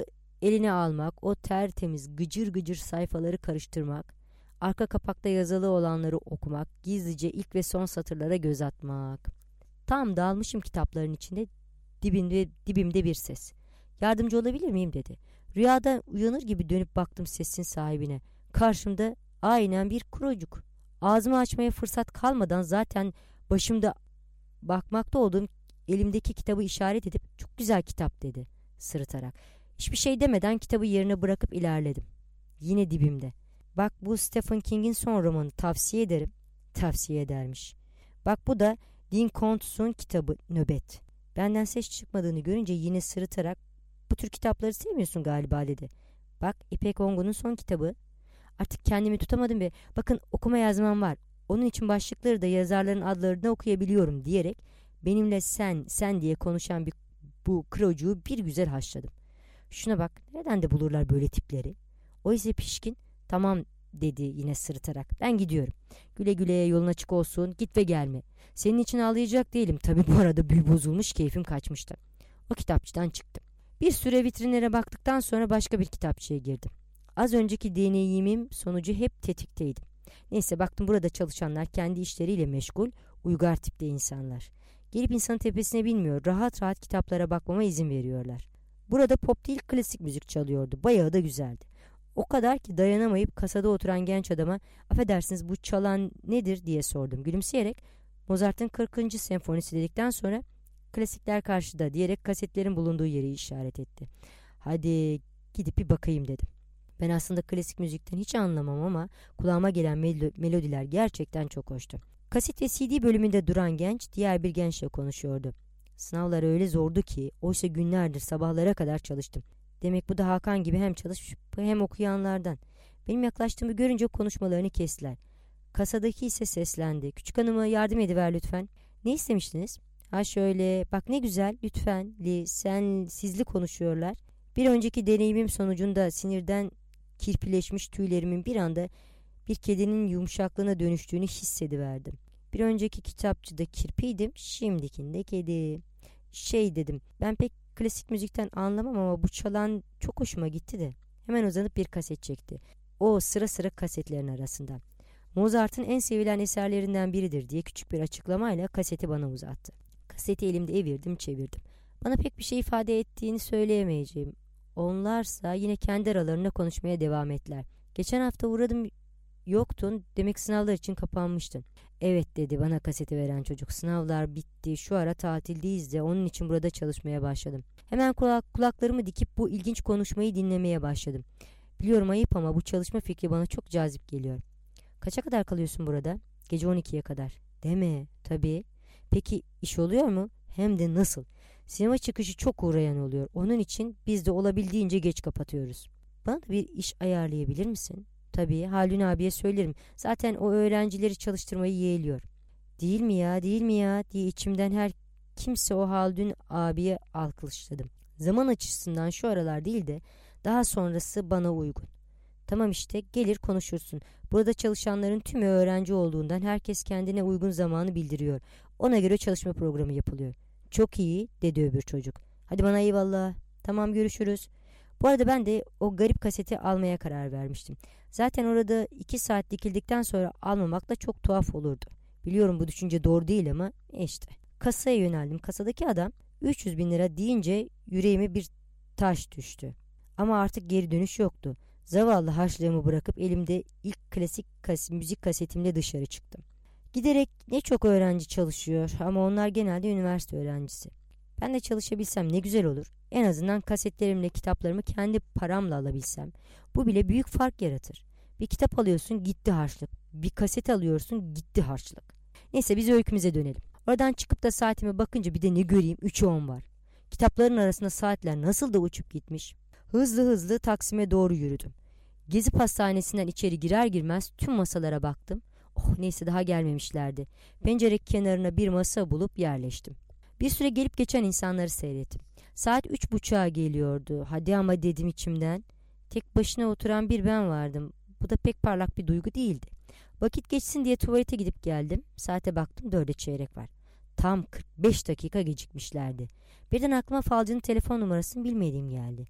eline almak, o tertemiz gıcır gıcır sayfaları karıştırmak, arka kapakta yazılı olanları okumak, gizlice ilk ve son satırlara göz atmak. Tam dalmışım kitapların içinde, dibimde, dibimde bir ses. Yardımcı olabilir miyim dedi. Rüyadan uyanır gibi dönüp baktım sesin sahibine. Karşımda aynen bir kurocuk. Ağzımı açmaya fırsat kalmadan zaten başımda bakmakta olduğum elimdeki kitabı işaret edip çok güzel kitap dedi sırıtarak. Hiçbir şey demeden kitabı yerine bırakıp ilerledim. Yine dibimde. Bak bu Stephen King'in son romanı, tavsiye ederim. Tavsiye edermiş. Bak bu da Dean Koontz'un kitabı Nöbet. Benden ses çıkmadığını görünce yine sırıtarak bu tür kitapları sevmiyorsun galiba dedi. Bak İpek Ongun'un son kitabı. Artık kendimi tutamadım ve bakın okuma yazmam var. Onun için başlıkları da yazarların adlarını okuyabiliyorum diyerek benimle sen sen diye konuşan bir, bu krocuğu bir güzel haşladım. Şuna bak, nereden de bulurlar böyle tipleri? O ise pişkin. Tamam dedi yine sırıtarak. Ben gidiyorum. Güle güle, yolun açık olsun. Git ve gelme. Senin için ağlayacak değilim. Tabii bu arada büyü bozulmuş, keyfim kaçmıştı. O kitapçıdan çıktım. Bir süre vitrinlere baktıktan sonra başka bir kitapçıya girdim. Az önceki deneyimim sonucu hep tetikteydim. Neyse baktım burada çalışanlar kendi işleriyle meşgul, uygar tipte insanlar. Gelip insanın tepesine binmiyor, rahat rahat kitaplara bakmama izin veriyorlar. Burada pop değil klasik müzik çalıyordu. Bayağı da güzeldi. O kadar ki dayanamayıp kasada oturan genç adama affedersiniz bu çalan nedir diye sordum. Gülümseyerek Mozart'ın kırkıncı senfonisi dedikten sonra klasikler karşıda diyerek kasetlerin bulunduğu yeri işaret etti. Hadi gidip bir bakayım dedim. Ben aslında klasik müzikten hiç anlamam ama kulağıma gelen mel- melodiler gerçekten çok hoştu. Kaset ve C D bölümünde duran genç diğer bir gençle konuşuyordu. Sınavlar öyle zordu ki oysa günlerdir sabahlara kadar çalıştım. Demek bu da Hakan gibi hem çalışmış hem okuyanlardan. Benim yaklaştığımı görünce konuşmalarını kestiler. Kasadaki ise seslendi. Küçük hanıma yardım ediver lütfen. Ne istemiştiniz? Ha şöyle bak ne güzel lütfen li sen sizli konuşuyorlar. Bir önceki deneyimim sonucunda sinirden kirpileşmiş tüylerimin bir anda bir kedinin yumuşaklığına dönüştüğünü hissediverdim. Bir önceki kitapçıda kirpiydim, şimdikinde kedi. Şey dedim, ben pek klasik müzikten anlamam ama bu çalan çok hoşuma gitti de. Hemen uzanıp bir kaset çekti. O sıra sıra kasetlerin arasından. Mozart'ın en sevilen eserlerinden biridir diye küçük bir açıklamayla kaseti bana uzattı. Kaseti elimde evirdim çevirdim. Bana pek bir şey ifade ettiğini söyleyemeyeceğim. Onlarsa yine kendi aralarında konuşmaya devam ettiler. Geçen hafta uğradım, yoktun, demek sınavlar için kapanmıştın. Evet dedi bana kaseti veren çocuk. Sınavlar bitti, şu ara tatildeyiz de onun için burada çalışmaya başladım. Hemen kulak, kulaklarımı dikip bu ilginç konuşmayı dinlemeye başladım. Biliyorum ayıp ama bu çalışma fikri bana çok cazip geliyor. Kaça kadar kalıyorsun burada? Gece on ikiye kadar. Deme, tabii. Peki iş oluyor mu? Hem de nasıl? Sinema çıkışı çok uğrayan oluyor. Onun için biz de olabildiğince geç kapatıyoruz. Bana da bir iş ayarlayabilir misin? Tabii, Haldun abiye söylerim. Zaten o öğrencileri çalıştırmayı yeğliyor. Değil mi ya, değil mi ya diye içimden her kimse o Haldun abiye alkışladım. Zaman açısından şu aralar değil de daha sonrası bana uygun. Tamam işte, gelir konuşursun. Burada çalışanların tümü öğrenci olduğundan herkes kendine uygun zamanı bildiriyor. Ona göre çalışma programı yapılıyor. Çok iyi dedi öbür çocuk. Hadi bana eyvallah. Tamam görüşürüz. Bu arada ben de o garip kaseti almaya karar vermiştim. Zaten orada iki saat dikildikten sonra almamak da çok tuhaf olurdu. Biliyorum bu düşünce doğru değil ama işte. Kasaya yöneldim. Kasadaki adam üç yüz bin lira deyince yüreğime bir taş düştü. Ama artık geri dönüş yoktu. Zavallı harçlığımı bırakıp elimde ilk klasik kas- müzik kasetimle dışarı çıktım. Giderek ne çok öğrenci çalışıyor ama onlar genelde üniversite öğrencisi. Ben de çalışabilsem ne güzel olur. En azından kasetlerimle kitaplarımı kendi paramla alabilsem. Bu bile büyük fark yaratır. Bir kitap alıyorsun gitti harçlık. Bir kaset alıyorsun gitti harçlık. Neyse biz öykümüze dönelim. Oradan çıkıp da saatime bakınca bir de ne göreyim üçe on var. Kitapların arasında saatler nasıl da uçup gitmiş. Hızlı hızlı Taksim'e doğru yürüdüm. Gezi pastanesinden içeri girer girmez tüm masalara baktım. Oh neyse daha gelmemişlerdi. Pencere kenarına bir masa bulup yerleştim. Bir süre gelip geçen insanları seyrettim. Saat üç buçuğa geliyordu. Hadi ama dedim içimden. Tek başına oturan bir ben vardım. Bu da pek parlak bir duygu değildi. Vakit geçsin diye tuvalete gidip geldim. Saate baktım dörde çeyrek var. Tam kırk beş dakika gecikmişlerdi. Birden aklıma falcının telefon numarasını bilmediğim geldi.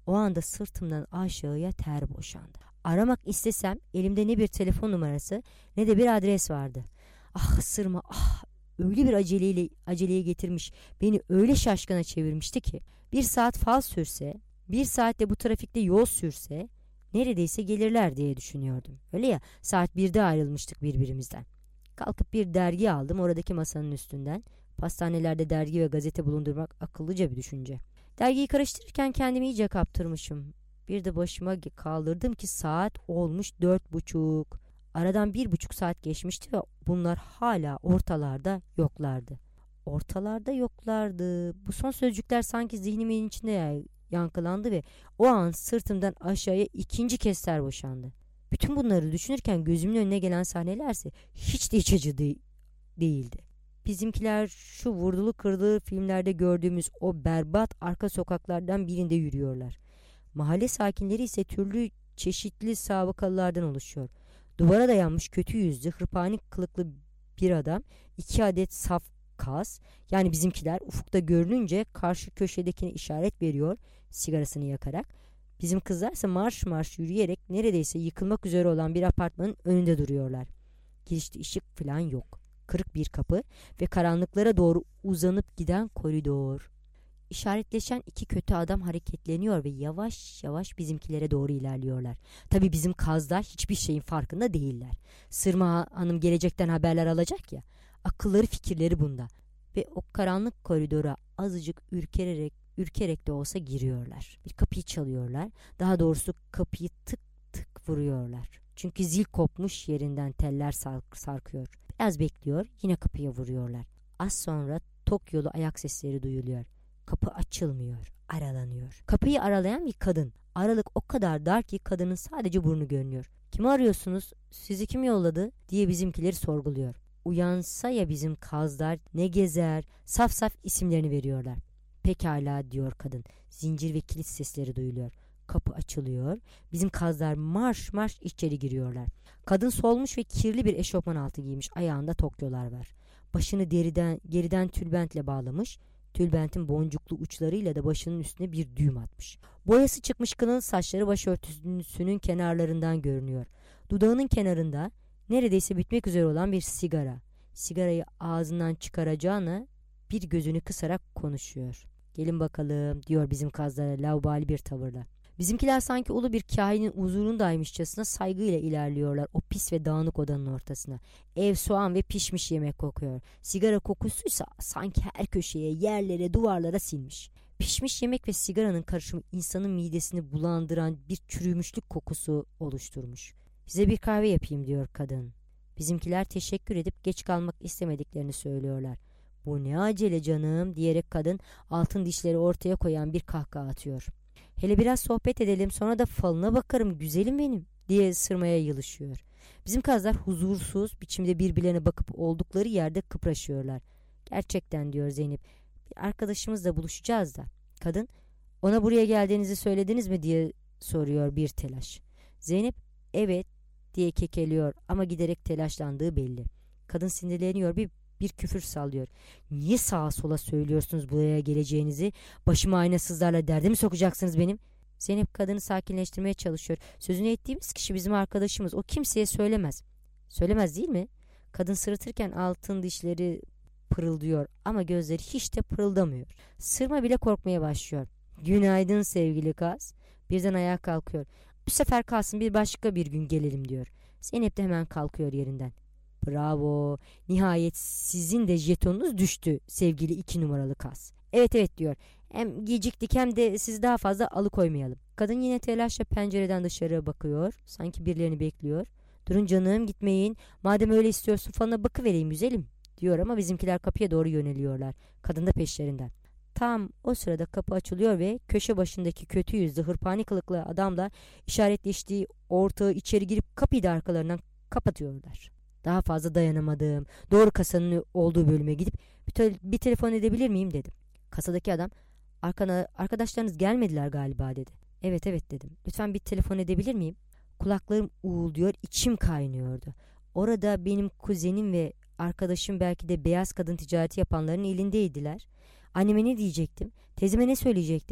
O anda sırtımdan aşağıya ter boşandı. Aramak istesem elimde ne bir telefon numarası ne de bir adres vardı. Ah Sırma, ah, öyle bir aceleyle aceleye getirmiş, beni öyle şaşkına çevirmişti ki bir saat fal sürse, bir saatte bu trafikte yol sürse neredeyse gelirler diye düşünüyordum. Öyle ya, saat birde ayrılmıştık birbirimizden. Kalkıp bir dergi aldım oradaki masanın üstünden. Pastanelerde dergi ve gazete bulundurmak akıllıca bir düşünce. Dergiyi karıştırırken kendimi iyice kaptırmışım. Bir de başıma kaldırdım ki saat olmuş dört buçuk. Aradan bir buçuk saat geçmişti ve bunlar hala ortalarda yoklardı. Ortalarda yoklardı. Bu son sözcükler sanki zihnimin içinde yankılandı ve o an sırtımdan aşağıya ikinci kez ter boşandı. Bütün bunları düşünürken gözümün önüne gelen sahnelerse hiç de iç açıcı de- değildi. Bizimkiler şu vurdulu kırdılı filmlerde gördüğümüz o berbat arka sokaklardan birinde yürüyorlar. Mahalle sakinleri ise türlü çeşitli sabıkalılardan oluşuyor. Duvara dayanmış kötü yüzlü, hırpani kılıklı bir adam, iki adet saf kas, yani bizimkiler ufukta görününce karşı köşedekine işaret veriyor sigarasını yakarak. Bizim kızlarsa marş marş yürüyerek neredeyse yıkılmak üzere olan bir apartmanın önünde duruyorlar. Girişte ışık falan yok. Kırık bir kapı ve karanlıklara doğru uzanıp giden koridor. İşaretleşen iki kötü adam hareketleniyor ve yavaş yavaş bizimkilere doğru ilerliyorlar. Tabii bizim kazlar hiçbir şeyin farkında değiller. Sırma Hanım gelecekten haberler alacak ya. Akılları fikirleri bunda. Ve o karanlık koridora azıcık ürkererek, ürkerek de olsa giriyorlar. Bir kapıyı çalıyorlar. Daha doğrusu kapıyı tık tık vuruyorlar. Çünkü zil kopmuş yerinden teller sark- sarkıyor. Biraz bekliyor, yine kapıya vuruyorlar. Az sonra tok yolu ayak sesleri duyuluyor. Kapı açılmıyor, aralanıyor. Kapıyı aralayan bir kadın. Aralık o kadar dar ki kadının sadece burnu görünüyor. Kimi arıyorsunuz? Sizi kim yolladı? Diye bizimkileri sorguluyor. Uyansa ya bizim kazlar, ne gezer, saf saf isimlerini veriyorlar. Pekala diyor kadın. Zincir ve kilit sesleri duyuluyor. Kapı açılıyor. Bizim kazlar marş marş içeri giriyorlar. Kadın solmuş ve kirli bir eşofman altı giymiş. Ayağında tokyolar var. Başını deriden, geriden tülbentle bağlamış. Tülbentin boncuklu uçlarıyla da başının üstüne bir düğüm atmış. Boyası çıkmış kılın saçları başörtüsünün kenarlarından görünüyor. Dudağının kenarında neredeyse bitmek üzere olan bir sigara. Sigarayı ağzından çıkaracağına bir gözünü kısarak konuşuyor. Gelin bakalım diyor bizim kazlara laubali bir tavırla. Bizimkiler sanki ulu bir kahinin huzurundaymışçasına saygıyla ilerliyorlar o pis ve dağınık odanın ortasına. Ev soğan ve pişmiş yemek kokuyor. Sigara kokusuysa sanki her köşeye, yerlere, duvarlara sinmiş. Pişmiş yemek ve sigaranın karışımı insanın midesini bulandıran bir çürümüşlük kokusu oluşturmuş. Size bir kahve yapayım diyor kadın. Bizimkiler teşekkür edip geç kalmak istemediklerini söylüyorlar. Bu ne acele canım diyerek kadın altın dişleri ortaya koyan bir kahkaha atıyor. Hele biraz sohbet edelim, sonra da falına bakarım güzelim benim diye ısırmaya yılışıyor. Bizim kazlar huzursuz biçimde birbirlerine bakıp oldukları yerde kıpraşıyorlar. Gerçekten diyor Zeynep, bir arkadaşımızla buluşacağız da. Kadın, ona buraya geldiğinizi söylediniz mi diye soruyor bir telaş. Zeynep evet diye kekeliyor ama giderek telaşlandığı belli. Kadın sinirleniyor, bir bir küfür sallıyor. Niye sağa sola söylüyorsunuz buraya geleceğinizi? Başıma aynasızlarla derde mi sokacaksınız benim? Zeynep kadını sakinleştirmeye çalışıyor. Sözünü ettiğimiz kişi bizim arkadaşımız. O kimseye söylemez. Söylemez değil mi? Kadın sırıtırken altın dişleri pırıldıyor ama gözleri hiç de pırıldamıyor. Sırma bile korkmaya başlıyor. Günaydın sevgili kaz. Birden ayağa kalkıyor. Bu sefer kalsın, bir başka bir gün gelelim diyor. Zeynep de hemen kalkıyor yerinden. Bravo. Nihayet sizin de jetonunuz düştü sevgili iki numaralı kaz. Evet evet diyor. Hem geciktik hem de sizi daha fazla alıkoymayalım. Kadın yine telaşla pencereden dışarıya bakıyor. Sanki birilerini bekliyor. Durun canım gitmeyin. Madem öyle istiyorsun falına bakıvereyim güzelim diyor ama bizimkiler kapıya doğru yöneliyorlar. Kadın da peşlerinden. Tam o sırada kapı açılıyor ve köşe başındaki kötü yüzlü hırpani kılıklı adamla işaretleştiği ortağı içeri girip kapıyı da arkalarından kapatıyorlar. Daha fazla dayanamadım. Doğru kasanın olduğu bölüme gidip bir, te- bir telefon edebilir miyim dedim. Kasadaki adam arkana arkadaşlarınız gelmediler galiba dedi. Evet evet dedim. Lütfen bir telefon edebilir miyim? Kulaklarım uğulduyor, içim kaynıyordu. Orada benim kuzenim ve arkadaşım belki de beyaz kadın ticareti yapanların elindeydiler. Anneme ne diyecektim? Teyzeme ne söyleyecektim?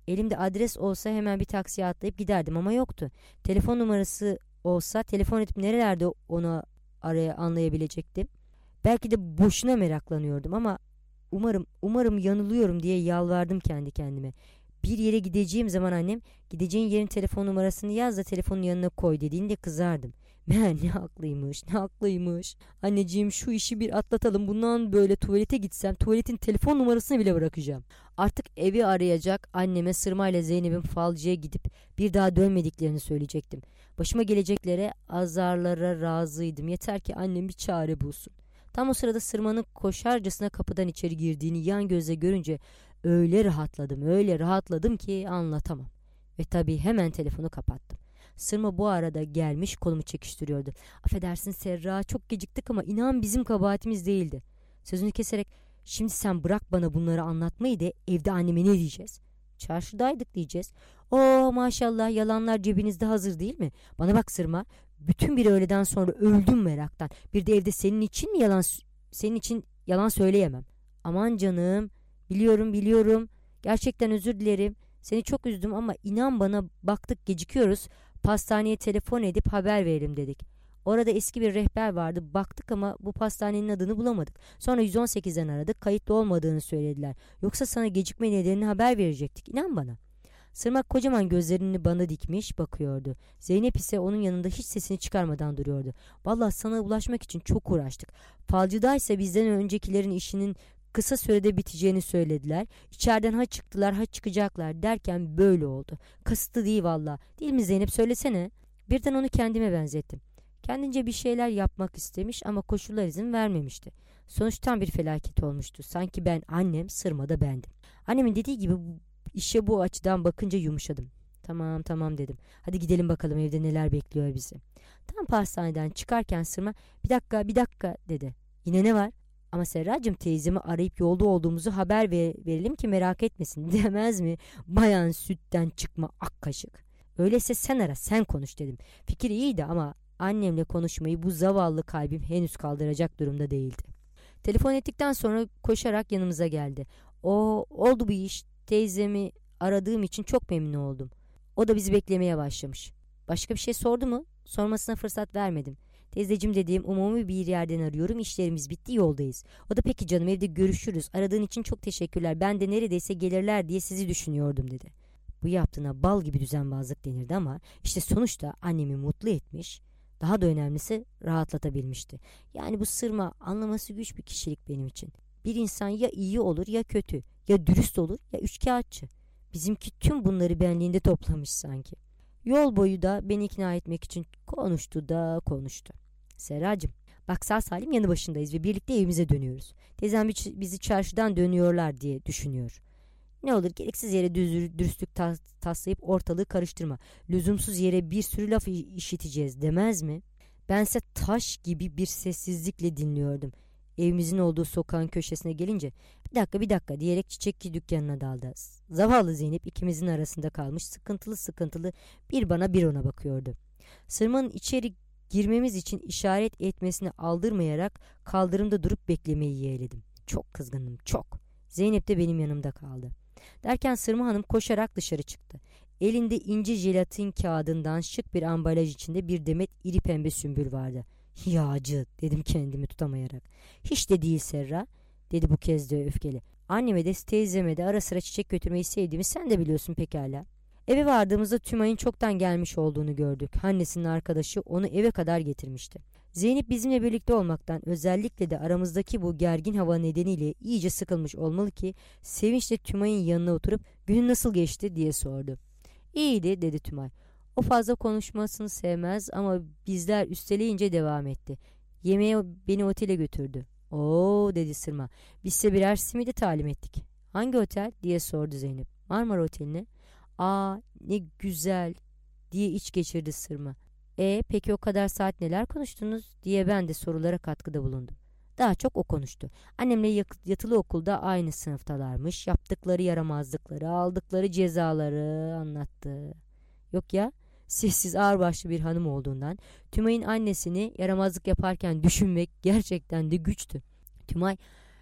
Elimde adres olsa hemen bir taksiye atlayıp giderdim ama yoktu. Telefon numarası olsa telefon edip nerelerde onu araya anlayabilecektim. Belki de boşuna meraklanıyordum ama umarım umarım yanılıyorum diye yalvardım kendi kendime. Bir yere gideceğim zaman annem gideceğin yerin telefon numarasını yaz da telefonun yanına koy dediğinde kızardım. Meğer ne haklıymış, ne haklıymış. Anneciğim şu işi bir atlatalım. Bundan böyle tuvalete gitsem tuvaletin telefon numarasını bile bırakacağım. Artık evi arayacak anneme Sırma ile Zeynep'in falcıya gidip bir daha dönmediklerini söyleyecektim. Başıma geleceklere azarlara razıydım. Yeter ki annem bir çare bulsun. Tam o sırada Sırma'nın koşarcasına kapıdan içeri girdiğini yan gözle görünce öyle rahatladım, öyle rahatladım ki anlatamam. Ve tabii hemen telefonu kapattım. Sırma bu arada gelmiş kolumu çekiştiriyordu. Affedersin Serra, çok geciktik ama inan bizim kabahatimiz değildi. Sözünü keserek şimdi sen bırak bana bunları anlatmayı da evde anneme ne diyeceğiz? Çarşıdaydık diyeceğiz. Oo maşallah yalanlar cebinizde hazır değil mi? Bana bak Sırma, bütün bir öğleden sonra öldüm meraktan. Bir de evde senin için mi yalan senin için yalan söyleyemem. Aman canım, biliyorum biliyorum. Gerçekten özür dilerim. Seni çok üzdüm ama inan bana baktık gecikiyoruz. Pastaneye telefon edip haber verelim dedik. Orada eski bir rehber vardı. Baktık ama bu pastanenin adını bulamadık. Sonra yüz on sekizden aradık. Kayıtlı olmadığını söylediler. Yoksa sana gecikme nedenini haber verecektik. İnan bana. Sırmak kocaman gözlerini bana dikmiş bakıyordu. Zeynep ise onun yanında hiç sesini çıkarmadan duruyordu. Vallahi sana ulaşmak için çok uğraştık. Falcıdaysa bizden öncekilerin işinin kısa sürede biteceğini söylediler. İçeriden ha çıktılar ha çıkacaklar derken böyle oldu. Kasıtlı değil valla. Değil mi Zeynep, söylesene. Birden onu kendime benzettim. Kendince bir şeyler yapmak istemiş ama koşullar izin vermemişti. Sonuçtan bir felaket olmuştu. Sanki ben annem, Sırma da bendim. Annemin dediği gibi işe bu açıdan bakınca yumuşadım. Tamam tamam dedim. Hadi gidelim bakalım evde neler bekliyor bizi. Tam pastaneden çıkarken Sırma bir dakika bir dakika dedi. Yine ne var? Ama Serracığım teyzemi arayıp yolda olduğumuzu haber ver, verelim ki merak etmesin demez mi? Bayan sütten çıkma ak kaşık. Öyleyse sen ara sen konuş dedim. Fikir iyiydi ama annemle konuşmayı bu zavallı kalbim henüz kaldıracak durumda değildi. Telefon ettikten sonra koşarak yanımıza geldi. O oldu bu iş. Teyzemi aradığım için çok memnun oldum. O da bizi beklemeye başlamış. Başka bir şey sordu mu? Sormasına fırsat vermedim. Teyzeciğim dediğim umumi bir yerden arıyorum. İşlerimiz bitti, yoldayız. O da peki canım evde görüşürüz. Aradığın için çok teşekkürler. Ben de neredeyse gelirler diye sizi düşünüyordum dedi. Bu yaptığına bal gibi düzenbazlık denirdi ama işte sonuçta annemi mutlu etmiş. Daha da önemlisi rahatlatabilmişti. Yani bu Sırma anlaması güç bir kişilik benim için. Bir insan ya iyi olur ya kötü. Ya dürüst olur ya üçkağıtçı. Bizimki tüm bunları benliğinde toplamış sanki. Yol boyu da beni ikna etmek için konuştu da konuştu. Serracığım bak sağ salim yanı başındayız ve birlikte evimize dönüyoruz. Teyzem bizi çarşıdan dönüyorlar diye düşünüyor. Ne olur gereksiz yere düz, dürüstlük tas, taslayıp ortalığı karıştırma. Lüzumsuz yere bir sürü laf işiteceğiz demez mi? Bense taş gibi bir sessizlikle dinliyordum. Evimizin olduğu sokağın köşesine gelince bir dakika bir dakika diyerek çiçekçi dükkanına daldı. Zavallı Zeynep ikimizin arasında kalmış sıkıntılı sıkıntılı bir bana bir ona bakıyordu. Sırmanın içeri girmemiz için işaret etmesini aldırmayarak kaldırımda durup beklemeyi yeğledim. Çok kızgındım çok. Zeynep de benim yanımda kaldı. Derken Sırma Hanım koşarak dışarı çıktı. Elinde ince jelatin kağıdından şık bir ambalaj içinde bir demet iri pembe sümbül vardı. Yağcı dedim kendimi tutamayarak. Hiç de değil Serra dedi bu kez de öfkeli. Anneme de teyzeme de ara sıra çiçek götürmeyi sevdiğimi sen de biliyorsun pekala. Eve vardığımızda Tümay'ın çoktan gelmiş olduğunu gördük. Annesinin arkadaşı onu eve kadar getirmişti. Zeynep bizimle birlikte olmaktan özellikle de aramızdaki bu gergin hava nedeniyle iyice sıkılmış olmalı ki sevinçle Tümay'ın yanına oturup günün nasıl geçti diye sordu. İyiydi dedi Tümay. O fazla konuşmasını sevmez ama bizler üsteleyince devam etti. Yemeğe beni otele götürdü. Oo dedi Sırma. Bizse birer simidi talim ettik. Hangi otel diye sordu Zeynep. Marmara Oteli'ne. Aa ne güzel diye iç geçirdi Sırma. E peki o kadar saat neler konuştunuz diye ben de sorulara katkıda bulundum. Daha çok o konuştu. Annemle yatılı okulda aynı sınıftalarmış. Yaptıkları yaramazlıkları, aldıkları cezaları anlattı. Yok ya, sessiz ağırbaşlı bir hanım olduğundan Tümay'ın annesini yaramazlık yaparken düşünmek gerçekten de güçtü. Tümay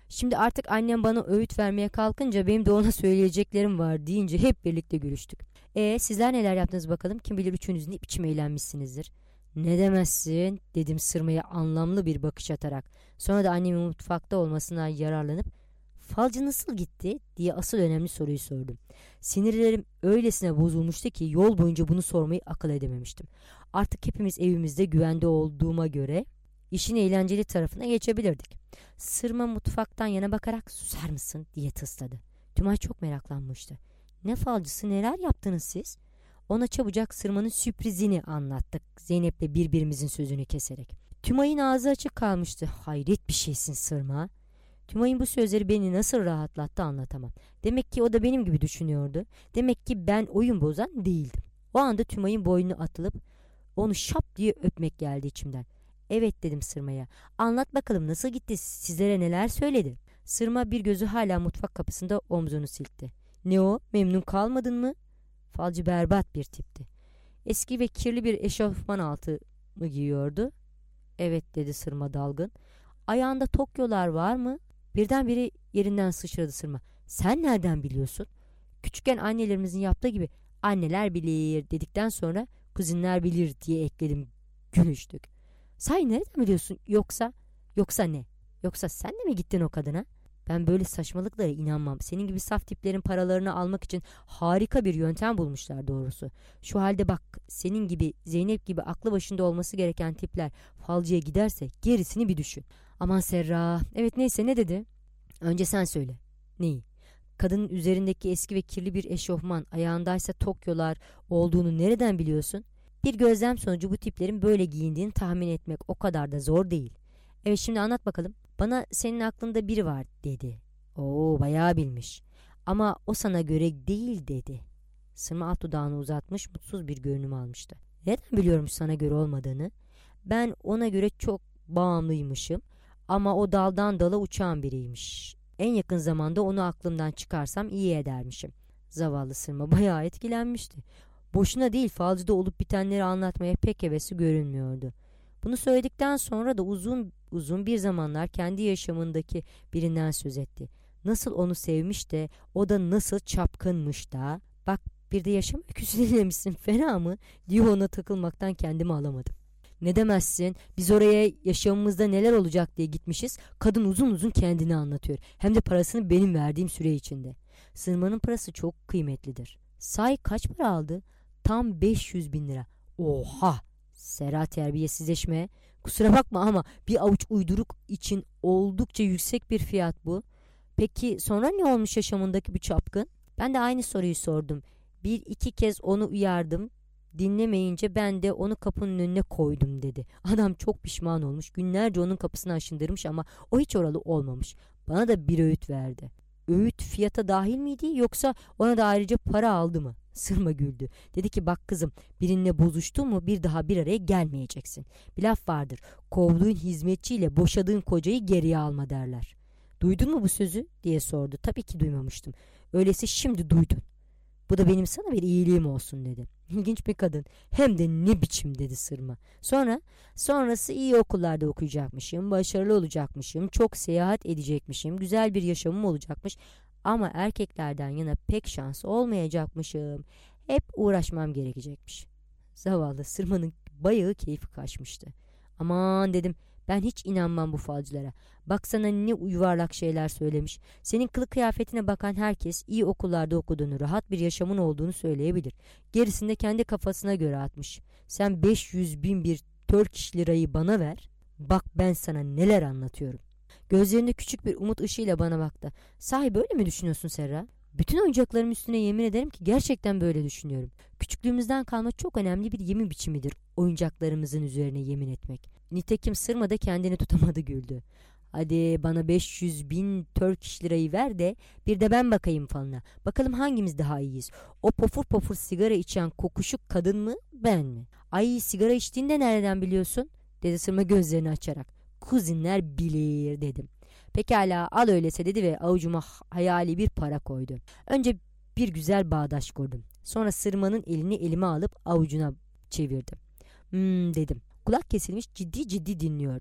Şimdi artık annem bana öğüt vermeye kalkınca benim de ona söyleyeceklerim var deyince hep birlikte gülüştük. E sizler neler yaptınız bakalım? Kim bilir üçünüz ne biçim eğlenmişsinizdir. Ne demezsin dedim Sırma'ya anlamlı bir bakış atarak. Sonra da annemin mutfakta olmasına yararlanıp falcı nasıl gitti diye asıl önemli soruyu sordum. Sinirlerim öylesine bozulmuştu ki yol boyunca bunu sormayı akıl edememiştim. Artık hepimiz evimizde güvende olduğuma göre işin eğlenceli tarafına geçebilirdik. Sırma mutfaktan yana bakarak susar mısın diye tısladı. Tümay çok meraklanmıştı. Ne falcısı, neler yaptınız siz? Ona çabucak Sırma'nın sürprizini anlattık Zeynep'le birbirimizin sözünü keserek. Tümay'ın ağzı açık kalmıştı. Hayret bir şeysin Sırma. Tümay'ın bu sözleri beni nasıl rahatlattı anlatamam. Demek ki o da benim gibi düşünüyordu. Demek ki ben oyun bozan değildim. O anda Tümay'ın boynuna atılıp onu şap diye öpmek geldi içimden. Evet dedim Sırma'ya. Anlat bakalım nasıl gitti, sizlere neler söyledi? Sırma bir gözü hala mutfak kapısında omzunu silkti. Ne o, memnun kalmadın mı? Falcı berbat bir tipti. Eski ve kirli bir eşofman altı mı giyiyordu? Evet dedi Sırma dalgın. Ayağında tokyolar var mı? Birdenbire yerinden sıçradı Sırma. Sen nereden biliyorsun? Küçükken annelerimizin yaptığı gibi anneler bilir dedikten sonra kuzinler bilir diye ekledim. Gülüştük. Say nereden biliyorsun yoksa? Yoksa ne? Yoksa sen de mi gittin o kadına? Ben böyle saçmalıklara inanmam. Senin gibi saf tiplerin paralarını almak için harika bir yöntem bulmuşlar doğrusu. Şu halde bak, senin gibi Zeynep gibi aklı başında olması gereken tipler falcıya giderse gerisini bir düşün. Aman Serra. Evet neyse, ne dedi? Önce sen söyle. Neyi? Kadının üzerindeki eski ve kirli bir eşofman, ayağındaysa tokyolar olduğunu nereden biliyorsun? Bir gözlem sonucu bu tiplerin böyle giyindiğini tahmin etmek o kadar da zor değil. Evet şimdi anlat bakalım. Bana senin aklında biri var dedi. Oo bayağı bilmiş. Ama o sana göre değil dedi. Sırma alt dudağını uzatmış, mutsuz bir görünüm almıştı. Neden biliyormuş sana göre olmadığını? Ben ona göre çok bağımlıymışım. Ama o daldan dala uçan biriymiş. En yakın zamanda onu aklımdan çıkarsam iyi edermişim. Zavallı Sırma bayağı etkilenmişti. Boşuna değil, falcıda olup bitenleri anlatmaya pek hevesi görünmüyordu. Bunu söyledikten sonra da uzun uzun bir zamanlar kendi yaşamındaki birinden söz etti. Nasıl onu sevmiş de o da nasıl çapkınmış da. Bak bir de yaşam öyküsü dinlemişsin, fena mı diye ona takılmaktan kendimi alamadım. Ne demezsin, biz oraya yaşamımızda neler olacak diye gitmişiz. Kadın uzun uzun kendini anlatıyor. Hem de parasını benim verdiğim süre içinde. Sırmanın parası çok kıymetlidir. Say kaç para aldı? Tam beş yüz bin lira. Oha! Serra terbiyesizleşme. Kusura bakma ama bir avuç uyduruk için oldukça yüksek bir fiyat bu. Peki sonra ne olmuş yaşamındaki bu çapkın? Ben de aynı soruyu sordum. Bir iki kez onu uyardım. Dinlemeyince ben de onu kapının önüne koydum dedi. Adam çok pişman olmuş. Günlerce onun kapısını aşındırmış ama o hiç oralı olmamış. Bana da bir öğüt verdi. Öğüt fiyata dahil miydi yoksa ona da ayrıca para aldı mı? Sırma güldü. Dedi ki bak kızım, birinle bozuştun mu bir daha bir araya gelmeyeceksin. Bir laf vardır. Kovduğun hizmetçiyle boşadığın kocayı geriye alma derler. Duydun mu bu sözü diye sordu. Tabii ki duymamıştım. Öyleyse şimdi duydun. Bu da benim sana bir iyiliğim olsun dedi. İlginç bir kadın. Hem de ne biçim dedi Sırma. Sonra sonrası iyi okullarda okuyacakmışım. Başarılı olacakmışım. Çok seyahat edecekmişim. Güzel bir yaşamım olacakmış. Ama erkeklerden yana pek şans olmayacakmışım. Hep uğraşmam gerekecekmiş. Zavallı Sırma'nın bayağı keyfi kaçmıştı. Aman dedim, ben hiç inanmam bu falcılara. Baksana ne yuvarlak şeyler söylemiş. Senin kılık kıyafetine bakan herkes iyi okullarda okuduğunu, rahat bir yaşamın olduğunu söyleyebilir. Gerisini de kendi kafasına göre atmış. Sen beş yüz bin bir Turkish lirayı bana ver. Bak ben sana neler anlatıyorum. Gözlerinde küçük bir umut ışığıyla bana baktı. Sahi böyle mi düşünüyorsun Serra? Bütün oyuncaklarım üstüne yemin ederim ki gerçekten böyle düşünüyorum. Küçüklüğümüzden kalma çok önemli bir yemin biçimidir oyuncaklarımızın üzerine yemin etmek. Nitekim Sırma da kendini tutamadı, güldü. Hadi bana beş yüz bin Turkish lirayı ver de bir de ben bakayım falına. Bakalım hangimiz daha iyiyiz? O pofur pofur sigara içen kokuşuk kadın mı, ben mi? Ay sigara içtiğinde nereden biliyorsun? Dedi Sırma gözlerini açarak. Kuzinler bilir dedim. Pekala al öyleyse dedi ve avucuma hayali bir para koydu. Önce bir güzel bağdaş kurdum. Sonra Sırma'nın elini elime alıp avucuna çevirdim. Hmm dedim. Kulak kesilmiş ciddi ciddi dinliyordu.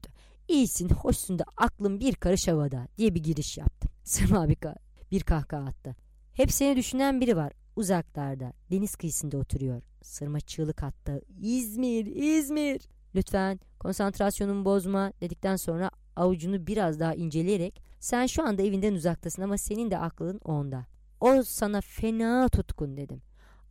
İyisin, hoşsun da aklın bir karış havada diye bir giriş yaptım. Sırma abi bir kahkaha attı. Hep seni düşünen biri var. Uzaklarda, deniz kıyısında oturuyor. Sırma çığlık attı. İzmir, İzmir. Lütfen konsantrasyonumu bozma dedikten sonra avucunu biraz daha inceleyerek sen şu anda evinden uzaktasın ama senin de aklın onda. O sana fena tutkun dedim.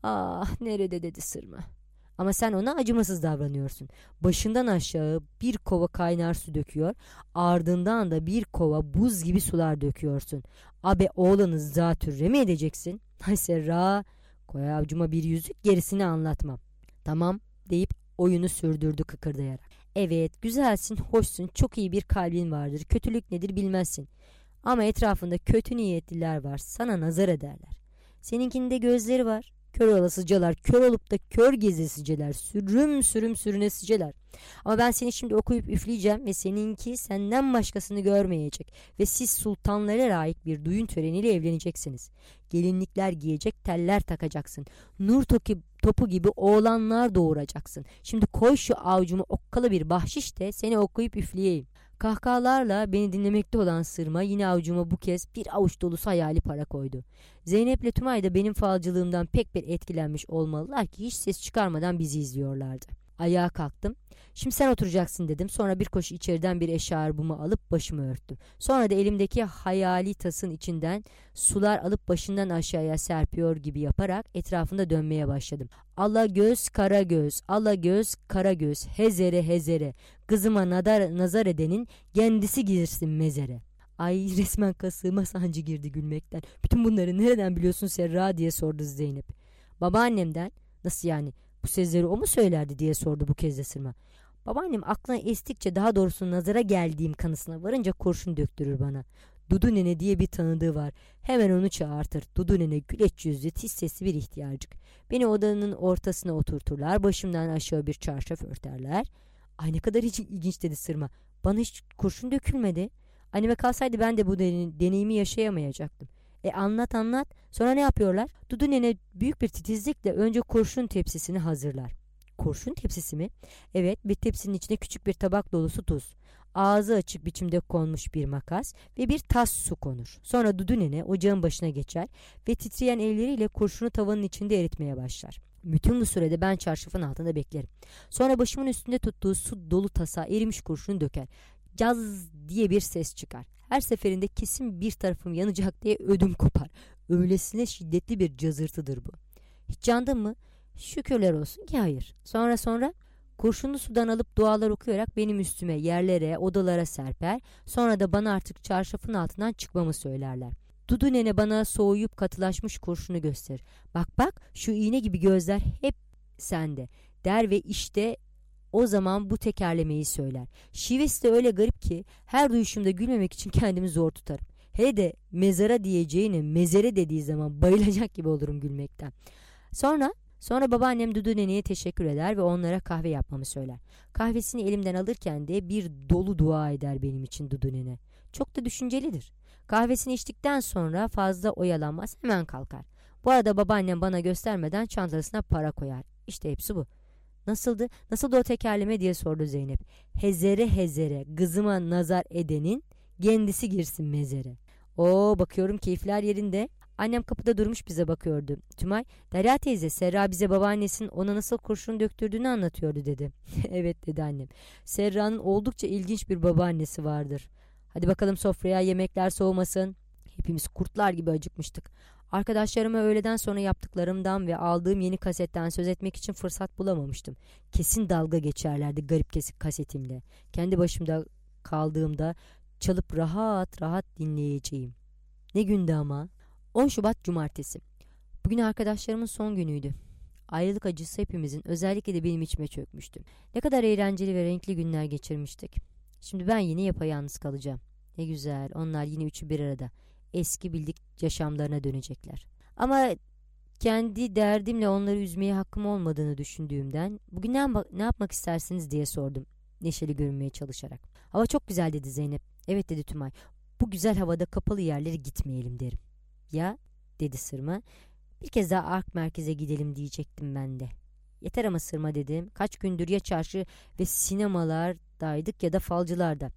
Ah nerede dedi Sırma. Ama sen ona acımasız davranıyorsun. Başından aşağı bir kova kaynar su döküyor, ardından da bir kova buz gibi sular döküyorsun. Abe oğlanı zatürre mi edeceksin? Hay Serra, koy avcuma bir yüzük, gerisini anlatmam. Tamam deyip oyunu sürdürdü kıkırdayarak. Evet, güzelsin, hoşsun, çok iyi bir kalbin vardır. Kötülük nedir bilmezsin. Ama etrafında kötü niyetliler var, sana nazar ederler. Seninkinde gözleri var. Kör olasıcalar, kör olup da kör gezesiceler, sürüm sürüm sürünesiceler. Ama ben seni şimdi okuyup üfleyeceğim ve seninki senden başkasını görmeyecek ve siz sultanlara layık bir düğün töreniyle evleneceksiniz. Gelinlikler giyecek, teller takacaksın. Nur topu, topu gibi oğlanlar doğuracaksın. Şimdi koy şu avucuma okkalı bir bahşiş de seni okuyup üfleyeyim. Kahkahalarla beni dinlemekte olan Sırma yine avucuma bu kez bir avuç dolusu hayali para koydu. Zeynep'le Tümay da benim falcılığımdan pek bir etkilenmiş olmalılar ki hiç ses çıkarmadan bizi izliyorlardı. Ayağa kalktım. Şimdi sen oturacaksın dedim. Sonra bir koşu içeriden bir eşarbımı alıp başımı örttüm. Sonra da elimdeki hayali tasın içinden sular alıp başından aşağıya serpiyor gibi yaparak etrafında dönmeye başladım. Ala göz kara göz, ala göz kara göz, hezere hezere, kızıma nadar, nazar edenin kendisi girsin mezere. Ay resmen kasığıma sancı girdi gülmekten. Bütün bunları nereden biliyorsun Serra diye sordu Zeynep. Babaannemden. Nasıl yani? Bu sözleri o mu söylerdi diye sordu bu kez de Sırma. Babaannem aklına estikçe, daha doğrusu nazara geldiğim kanısına varınca kurşun döktürür bana. Dudu nene diye bir tanıdığı var. Hemen onu çağırtır. Dudu nene güleç yüzlü, tiz sesli bir ihtiyarcık. Beni odanın ortasına oturturlar. Başımdan aşağı bir çarşaf örterler. Ay ne kadar hiç ilginç dedi Sırma. Bana hiç kurşun dökülmedi. Anneme kalsaydı ben de bu deneyimi yaşayamayacaktım. E anlat anlat. Sonra ne yapıyorlar? Dudu nene büyük bir titizlikle önce kurşun tepsisini hazırlar. Kurşun tepsisi mi? Evet, bir tepsinin içine küçük bir tabak dolusu tuz, ağzı açık biçimde konmuş bir makas ve bir tas su konur. Sonra Dudu nene ocağın başına geçer ve titreyen elleriyle kurşunu tavanın içinde eritmeye başlar. Bütün bu sürede ben çarşafın altında beklerim. Sonra başımın üstünde tuttuğu su dolu tasa erimiş kurşunu döker. Caz diye bir ses çıkar. Her seferinde kesin bir tarafım yanacak diye ödüm kopar. Öylesine şiddetli bir cazırtıdır bu. Hiç yandın mı? Şükürler olsun ki hayır. Sonra sonra kurşunlu sudan alıp dualar okuyarak benim üstüme, yerlere, odalara serper. Sonra da bana artık çarşafın altından çıkmamı söylerler. Dudu nene bana soğuyup katılaşmış kurşunu gösterir. Bak bak şu iğne gibi gözler hep sende der ve işte o zaman bu tekerlemeyi söyler. Şivesi de öyle garip ki her duyuşumda gülmemek için kendimi zor tutarım. Hele de mezara diyeceğine mezere dediği zaman bayılacak gibi olurum gülmekten. Sonra sonra babaannem Dudu neneye teşekkür eder ve onlara kahve yapmamı söyler. Kahvesini elimden alırken de bir dolu dua eder benim için Dudu nene. Çok da düşüncelidir. Kahvesini içtikten sonra fazla oyalanmaz, hemen kalkar. Bu arada babaannem bana göstermeden çantasına para koyar. İşte hepsi bu. Nasıldı? Nasıldı o tekerleme diye sordu Zeynep. Hezere hezere, kızıma nazar edenin kendisi girsin mezere. Oo bakıyorum keyifler yerinde. Annem kapıda durmuş bize bakıyordu. Tümay, Derya teyze Serra bize babaannesinin ona nasıl kurşun döktürdüğünü anlatıyordu dedi. Evet dedi annem. Serra'nın oldukça ilginç bir babaannesi vardır. Hadi bakalım sofraya, yemekler soğumasın. Hepimiz kurtlar gibi acıkmıştık. Arkadaşlarıma öğleden sonra yaptıklarımdan ve aldığım yeni kasetten söz etmek için fırsat bulamamıştım. Kesin dalga geçerlerdi garip kesik kasetimle. Kendi başımda kaldığımda çalıp rahat rahat dinleyeceğim. Ne gündü ama. on Şubat Cumartesi. Bugün arkadaşlarımın son günüydü. Ayrılık acısı hepimizin, özellikle de benim içime çökmüştü. Ne kadar eğlenceli ve renkli günler geçirmiştik. Şimdi ben yine yapayalnız kalacağım. Ne güzel, onlar yine üçü bir arada. Eski bildik yaşamlarına dönecekler. Ama kendi derdimle onları üzmeye hakkım olmadığını düşündüğümden bugün ne, ne yapmak istersiniz diye sordum. Neşeli görünmeye çalışarak. Hava çok güzel dedi Zeynep. Evet dedi Tümay. Bu güzel havada kapalı yerlere gitmeyelim derim. Ya dedi Sırma. Bir kez daha Ark Merkez'e gidelim diyecektim ben de. Yeter ama Sırma dedim. Kaç gündür ya çarşı ve sinemalardaydık ya da falcılarda.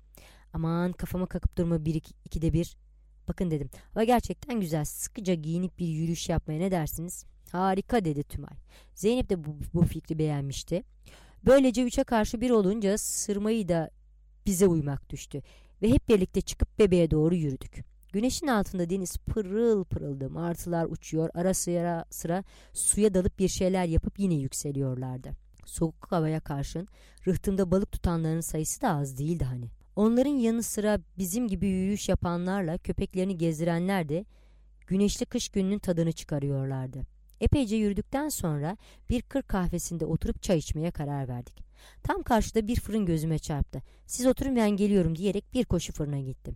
Aman kafama kakıp durma bir iki, ikide bir. Bakın dedim. Hava gerçekten güzel. Sıkıca giyinip bir yürüyüş yapmaya ne dersiniz? Harika dedi Tümay. Zeynep de bu, bu fikri beğenmişti. Böylece üçe karşı bir olunca Sırma'yı da bize uymak düştü. Ve hep birlikte çıkıp bebeğe doğru yürüdük. Güneşin altında deniz pırıl pırıldı. Martılar uçuyor, ara sıra, sıra suya dalıp bir şeyler yapıp yine yükseliyorlardı. Soğuk havaya karşın rıhtımda balık tutanların sayısı da az değildi hani. Onların yanı sıra bizim gibi yürüyüş yapanlarla köpeklerini gezdirenler de güneşli kış gününün tadını çıkarıyorlardı. Epeyce yürüdükten sonra bir kır kahvesinde oturup çay içmeye karar verdik. Tam karşıda bir fırın gözüme çarptı. Siz oturun ben geliyorum diyerek bir koşu fırına gittim.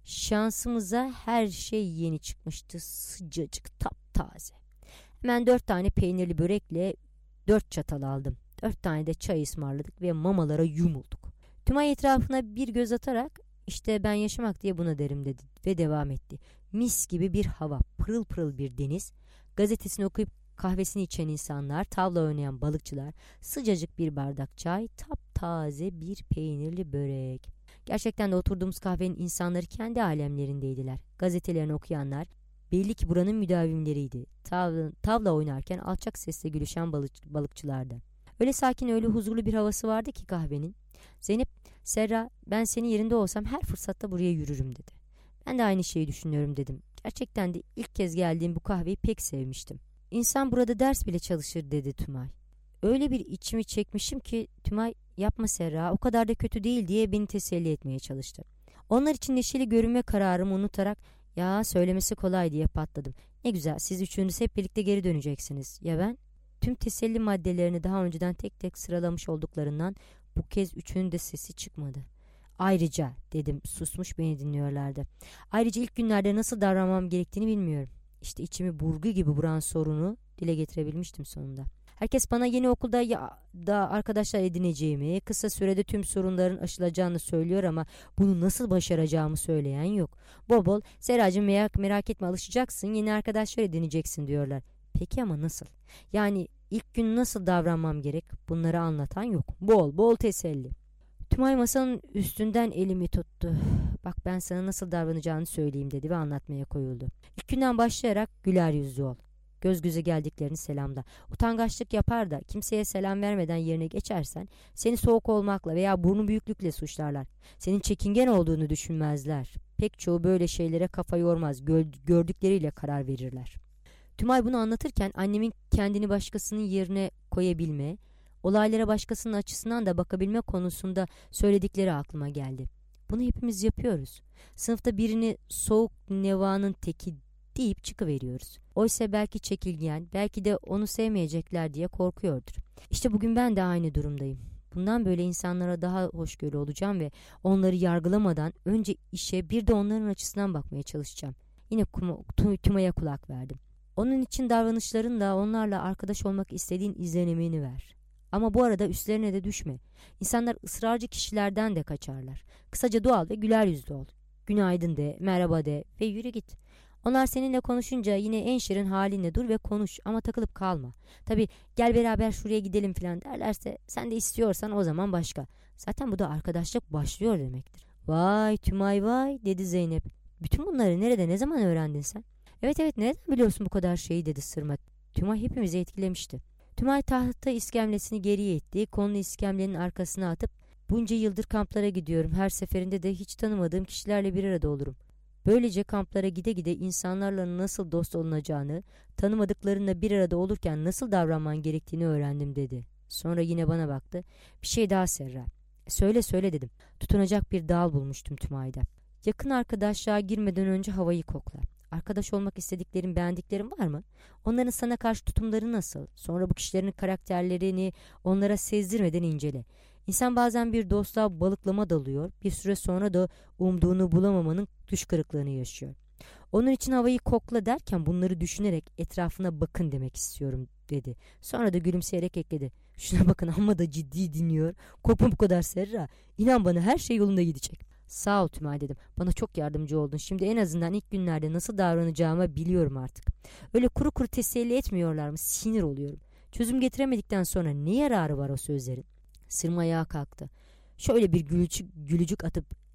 Şansımıza her şey yeni çıkmıştı. Sıcacık, taptaze. Hemen dört tane peynirli börekle dört çatal aldım. Dört tane de çay ısmarladık ve mamalara yumulduk. Tümay etrafına bir göz atarak işte ben yaşamak diye buna derim dedi ve devam etti. Mis gibi bir hava, pırıl pırıl bir deniz, gazetesini okuyup kahvesini içen insanlar, tavla oynayan balıkçılar, sıcacık bir bardak çay, taptaze bir peynirli börek. Gerçekten de oturduğumuz kahvenin insanları kendi alemlerindeydiler. Gazetelerini okuyanlar belli ki buranın müdavimleriydi. Tavla, tavla oynarken alçak sesle gülüşen balık, balıkçılardı. Öyle sakin, öyle huzurlu bir havası vardı ki kahvenin. Zeynep, Serra, ben senin yerinde olsam her fırsatta buraya yürürüm dedi. Ben de aynı şeyi düşünüyorum dedim. Gerçekten de ilk kez geldiğim bu kahveyi pek sevmiştim. İnsan burada ders bile çalışır dedi Tümay. Öyle bir içimi çekmişim ki Tümay yapma Serra o kadar da kötü değil diye beni teselli etmeye çalıştı. Onlar için neşeli görünme kararımı unutarak ya söylemesi kolay diye patladım. Ne güzel siz üçünüz hep birlikte geri döneceksiniz. Ya ben? Tüm teselli maddelerini daha önceden tek tek sıralamış olduklarından bu kez üçünün de sesi çıkmadı. Ayrıca dedim susmuş beni dinliyorlardı. Ayrıca ilk günlerde nasıl davranmam gerektiğini bilmiyorum. İşte içimi burgu gibi vuran sorunu dile getirebilmiştim sonunda. Herkes bana yeni okulda ya da arkadaşlar edineceğimi, kısa sürede tüm sorunların aşılacağını söylüyor ama bunu nasıl başaracağımı söyleyen yok. Bol bol Seracığım merak, merak etme alışacaksın, yeni arkadaşlar edineceksin diyorlar. Peki ama nasıl? Yani ilk gün nasıl davranmam gerek? Bunları anlatan yok. Bol bol teselli. Tümay masanın üstünden elimi tuttu. Bak ben sana nasıl davranacağını söyleyeyim dedi ve anlatmaya koyuldu. İlk günden başlayarak güler yüzlü ol. Göz göze geldiklerini selamla. Utangaçlık yapar da kimseye selam vermeden yerine geçersen seni soğuk olmakla veya burnu büyüklükle suçlarlar. Senin çekingen olduğunu düşünmezler. Pek çoğu böyle şeylere kafa yormaz. Gördükleriyle karar verirler. Tümay bunu anlatırken annemin kendini başkasının yerine koyabilme, olaylara başkasının açısından da bakabilme konusunda söyledikleri aklıma geldi. Bunu hepimiz yapıyoruz. Sınıfta birini soğuk nevanın teki deyip çıkıveriyoruz. Oysa belki çekilgen, belki de onu sevmeyecekler diye korkuyordur. İşte bugün ben de aynı durumdayım. Bundan böyle insanlara daha hoşgörülü olacağım ve onları yargılamadan önce işe bir de onların açısından bakmaya çalışacağım. Yine Tümay'a kulak verdim. Onun için davranışlarınla onlarla arkadaş olmak istediğin izlenimini ver. Ama bu arada üstlerine de düşme. İnsanlar ısrarcı kişilerden de kaçarlar. Kısaca doğal ve güler yüzlü ol. Günaydın de, merhaba de ve yürü git. Onlar seninle konuşunca yine en şirin halinle dur ve konuş ama takılıp kalma. Tabii gel beraber şuraya gidelim falan derlerse sen de istiyorsan o zaman başka. Zaten bu da arkadaşlık başlıyor demektir. Vay Tümay vay dedi Zeynep. Bütün bunları nerede ne zaman öğrendin sen? Evet evet nereden biliyorsun bu kadar şeyi dedi Sırma. Tümay hepimizi etkilemişti. Tümay tahta iskemlesini geriye itti. Kolunu iskemlenin arkasına atıp bunca yıldır kamplara gidiyorum. Her seferinde de hiç tanımadığım kişilerle bir arada olurum. Böylece kamplara gide gide insanlarla nasıl dost olunacağını, tanımadıklarınla bir arada olurken nasıl davranman gerektiğini öğrendim dedi. Sonra yine bana baktı. Bir şey daha Serra. Söyle söyle dedim. Tutunacak bir dal bulmuştum Tümay'da. Yakın arkadaşlığa girmeden önce havayı kokla. Arkadaş olmak istediklerin, beğendiklerin var mı? Onların sana karşı tutumları nasıl? Sonra bu kişilerin karakterlerini onlara sezdirmeden incele. İnsan bazen bir dostluğa balıklama dalıyor, bir süre sonra da umduğunu bulamamanın düş kırıklığını yaşıyor. Onun için havayı kokla derken bunları düşünerek etrafına bakın demek istiyorum dedi. Sonra da gülümseyerek ekledi. Şuna bakın amma da ciddi dinliyor. Korkma bu kadar Serra. İnan bana her şey yolunda gidecek. Sağ ol Tümay dedim. Bana çok yardımcı oldun. Şimdi en azından ilk günlerde nasıl davranacağımı biliyorum artık. Öyle kuru kuru teselli etmiyorlar mı? Sinir oluyorum. Çözüm getiremedikten sonra ne yararı var o sözlerin? Sırma ayağa kalktı. Şöyle bir gülücük, gülücük atıp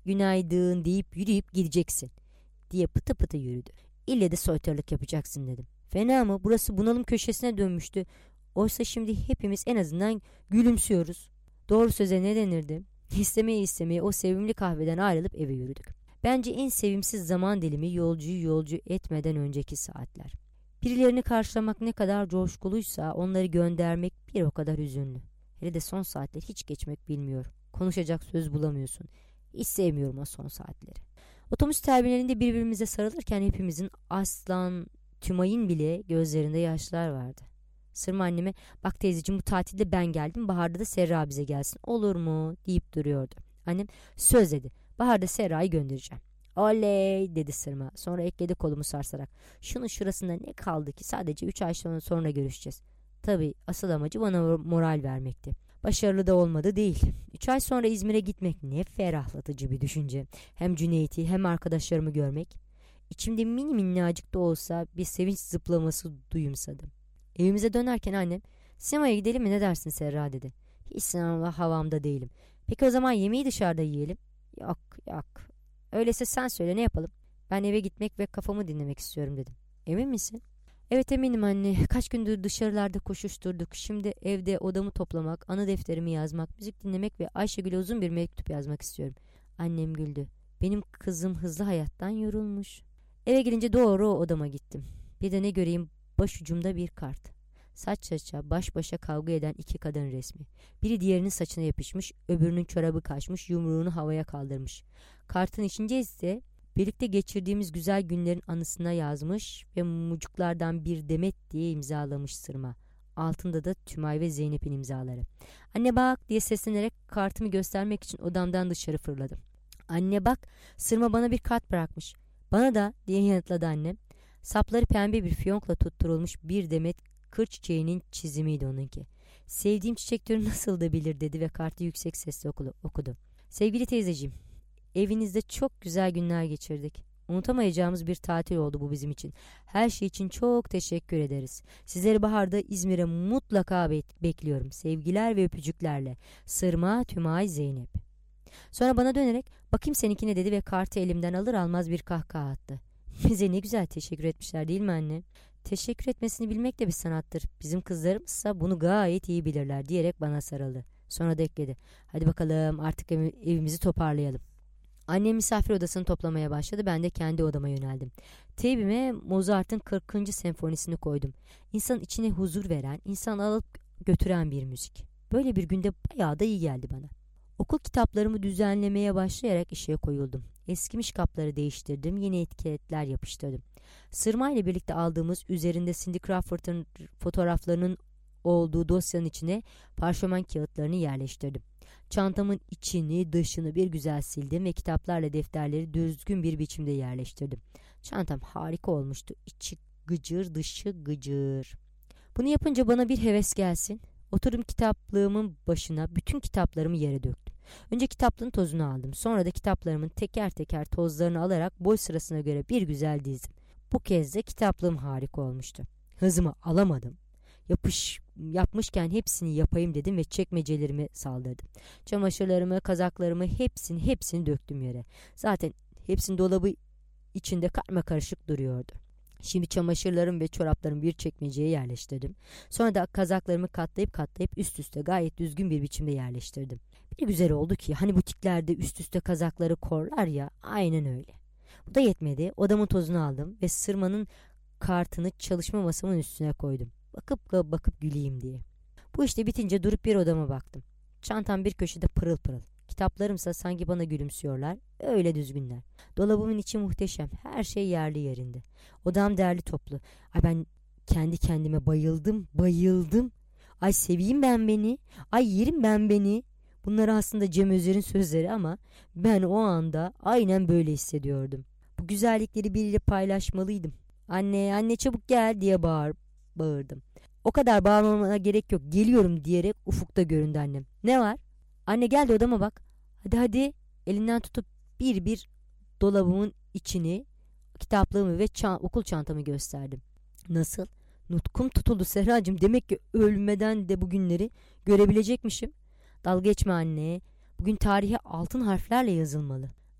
günaydın deyip yürüyüp gideceksin diye pıtı pıtı yürüdü. İlle de soytarılık yapacaksın dedim. Fena mı? Burası bunalım köşesine dönmüştü. Oysa şimdi hepimiz en azından gülümsüyoruz. Doğru söze ne denirdi? İstemeye istemeye o sevimli kahveden ayrılıp eve yürüdük. Bence en sevimsiz zaman dilimi yolcuyu yolcu etmeden önceki saatler. Birilerini karşılamak ne kadar coşkuluysa onları göndermek bir o kadar hüzünlü. Hele de son saatler hiç geçmek bilmiyor. Konuşacak söz bulamıyorsun. Hiç sevmiyorum o son saatleri. Otobüs terminalinde birbirimize sarılırken hepimizin aslan Tümay'ın bile gözlerinde yaşlar vardı. Sırma anneme bak teyzeciğim bu tatilde ben geldim, baharda da Serra bize gelsin olur mu deyip duruyordu. Annem söz dedi, baharda Serra'yı göndereceğim. Oley dedi Sırma, sonra ekledi kolumu sarsarak. Şunun şurasında ne kaldı ki, sadece üç ay sonra görüşeceğiz. Tabii asıl amacı bana moral vermekti. Başarılı da olmadı değil. Üç ay sonra İzmir'e gitmek ne ferahlatıcı bir düşünce. Hem Cüneyt'i hem arkadaşlarımı görmek. İçimde mini minnacık da olsa bir sevinç zıplaması duyumsadım. Evimize dönerken annem sinemaya gidelim mi ne dersin Serra dedi. Hiç sinema havamda değilim. Peki o zaman yemeği dışarıda yiyelim. Yok yok. Öyleyse sen söyle ne yapalım? Ben eve gitmek ve kafamı dinlemek istiyorum dedim. Emin misin? Evet eminim anne. Kaç gündür dışarılarda koşuşturduk. Şimdi evde odamı toplamak, anı defterimi yazmak, müzik dinlemek ve Ayşegül'e uzun bir mektup yazmak istiyorum. Annem güldü. Benim kızım hızlı hayattan yorulmuş. Eve gelince doğru o odama gittim. Bir de ne göreyim, başucumda bir kart. Saç saça baş başa kavga eden iki kadın resmi. Biri diğerinin saçına yapışmış, öbürünün çorabı kaçmış, yumruğunu havaya kaldırmış. Kartın içince ise birlikte geçirdiğimiz güzel günlerin anısına yazmış ve mucuklardan bir demet diye imzalamış Sırma. Altında da Tümay ve Zeynep'in imzaları. Anne bak diye seslenerek kartımı göstermek için odamdan dışarı fırladım. Anne bak, Sırma bana bir kart bırakmış. Bana da diye yanıtladı annem. Sapları pembe bir fiyonkla tutturulmuş bir demet kır çiçeğinin çizimiydi onunki. Sevdiğim çiçek türü nasıl da bilir dedi ve kartı yüksek sesle okudu. Sevgili teyzeciğim, evinizde çok güzel günler geçirdik. Unutamayacağımız bir tatil oldu bu bizim için. Her şey için çok teşekkür ederiz. Sizleri baharda İzmir'e mutlaka be- bekliyorum. Sevgiler ve öpücüklerle. Sırma, Tümay, Zeynep. Sonra bana dönerek bakayım seninkine dedi ve kartı elimden alır almaz bir kahkaha attı. Bize ne güzel teşekkür etmişler değil mi anne? Teşekkür etmesini bilmek de bir sanattır. Bizim kızlarımızsa bunu gayet iyi bilirler diyerek bana sarıldı. Sonra da ekledi. Hadi bakalım artık ev- evimizi toparlayalım. Annem misafir odasını toplamaya başladı. Ben de kendi odama yöneldim. Teybime Mozart'ın kırkıncı senfonisini koydum. İnsanın içine huzur veren, insanı alıp götüren bir müzik. Böyle bir günde bayağı da iyi geldi bana. Okul kitaplarımı düzenlemeye başlayarak işe koyuldum. Eskimiş kapları değiştirdim, yeni etiketler yapıştırdım. Sırma ile birlikte aldığımız üzerinde Cindy Crawford'ın fotoğraflarının olduğu dosyanın içine parşömen kağıtlarını yerleştirdim. Çantamın içini dışını bir güzel sildim ve kitaplarla defterleri düzgün bir biçimde yerleştirdim. Çantam harika olmuştu. İçi gıcır dışı gıcır. Bunu yapınca bana bir heves gelsin. Oturdum kitaplığımın başına, bütün kitaplarımı yere döktüm. Önce kitaplığın tozunu aldım. Sonra da kitaplarımın teker teker tozlarını alarak boy sırasına göre bir güzel dizdim. Bu kez de kitaplığım harika olmuştu. Hızımı alamadım. Yapış, yapmışken hepsini yapayım dedim ve çekmecelerimi saldırdım. Çamaşırlarımı, kazaklarımı hepsini hepsini döktüm yere. Zaten hepsinin dolabı içinde karma karışık duruyordu. Şimdi çamaşırlarım ve çoraplarımı bir çekmeceye yerleştirdim. Sonra da kazaklarımı katlayıp katlayıp üst üste gayet düzgün bir biçimde yerleştirdim. Bir güzel oldu ki hani butiklerde üst üste kazakları korlar ya, aynen öyle. Bu da yetmedi. Odamın tozunu aldım ve Sırma'nın kartını çalışma masamın üstüne koydum. Bakıp bakıp güleyim diye. Bu işte bitince durup bir odama baktım. Çantam bir köşede pırıl pırıl. Kitaplarımsa sanki bana gülümsüyorlar. Öyle düzgünler. Dolabımın içi muhteşem. Her şey yerli yerinde. Odam derli toplu. Ay ben kendi kendime bayıldım, bayıldım. Ay seveyim ben beni. Ay yerim ben beni. Bunlar aslında Cem Özer'in sözleri ama ben o anda aynen böyle hissediyordum. Bu güzellikleri biriyle paylaşmalıydım. Anne, anne çabuk gel diye bağır, bağırdım. O kadar bağırmama gerek yok. Geliyorum diyerek ufukta göründü annem. Ne var? Anne gel de odama bak. Hadi hadi. Elinden tutup bir bir dolabımın içini, kitaplığımı ve ça- okul çantamı gösterdim. Nasıl? Nutkum tutuldu Serracığım. Demek ki ölmeden de bugünleri görebilecekmişim. Dalga geçme anne. Bugün tarihe altın harflerle yazılmalı.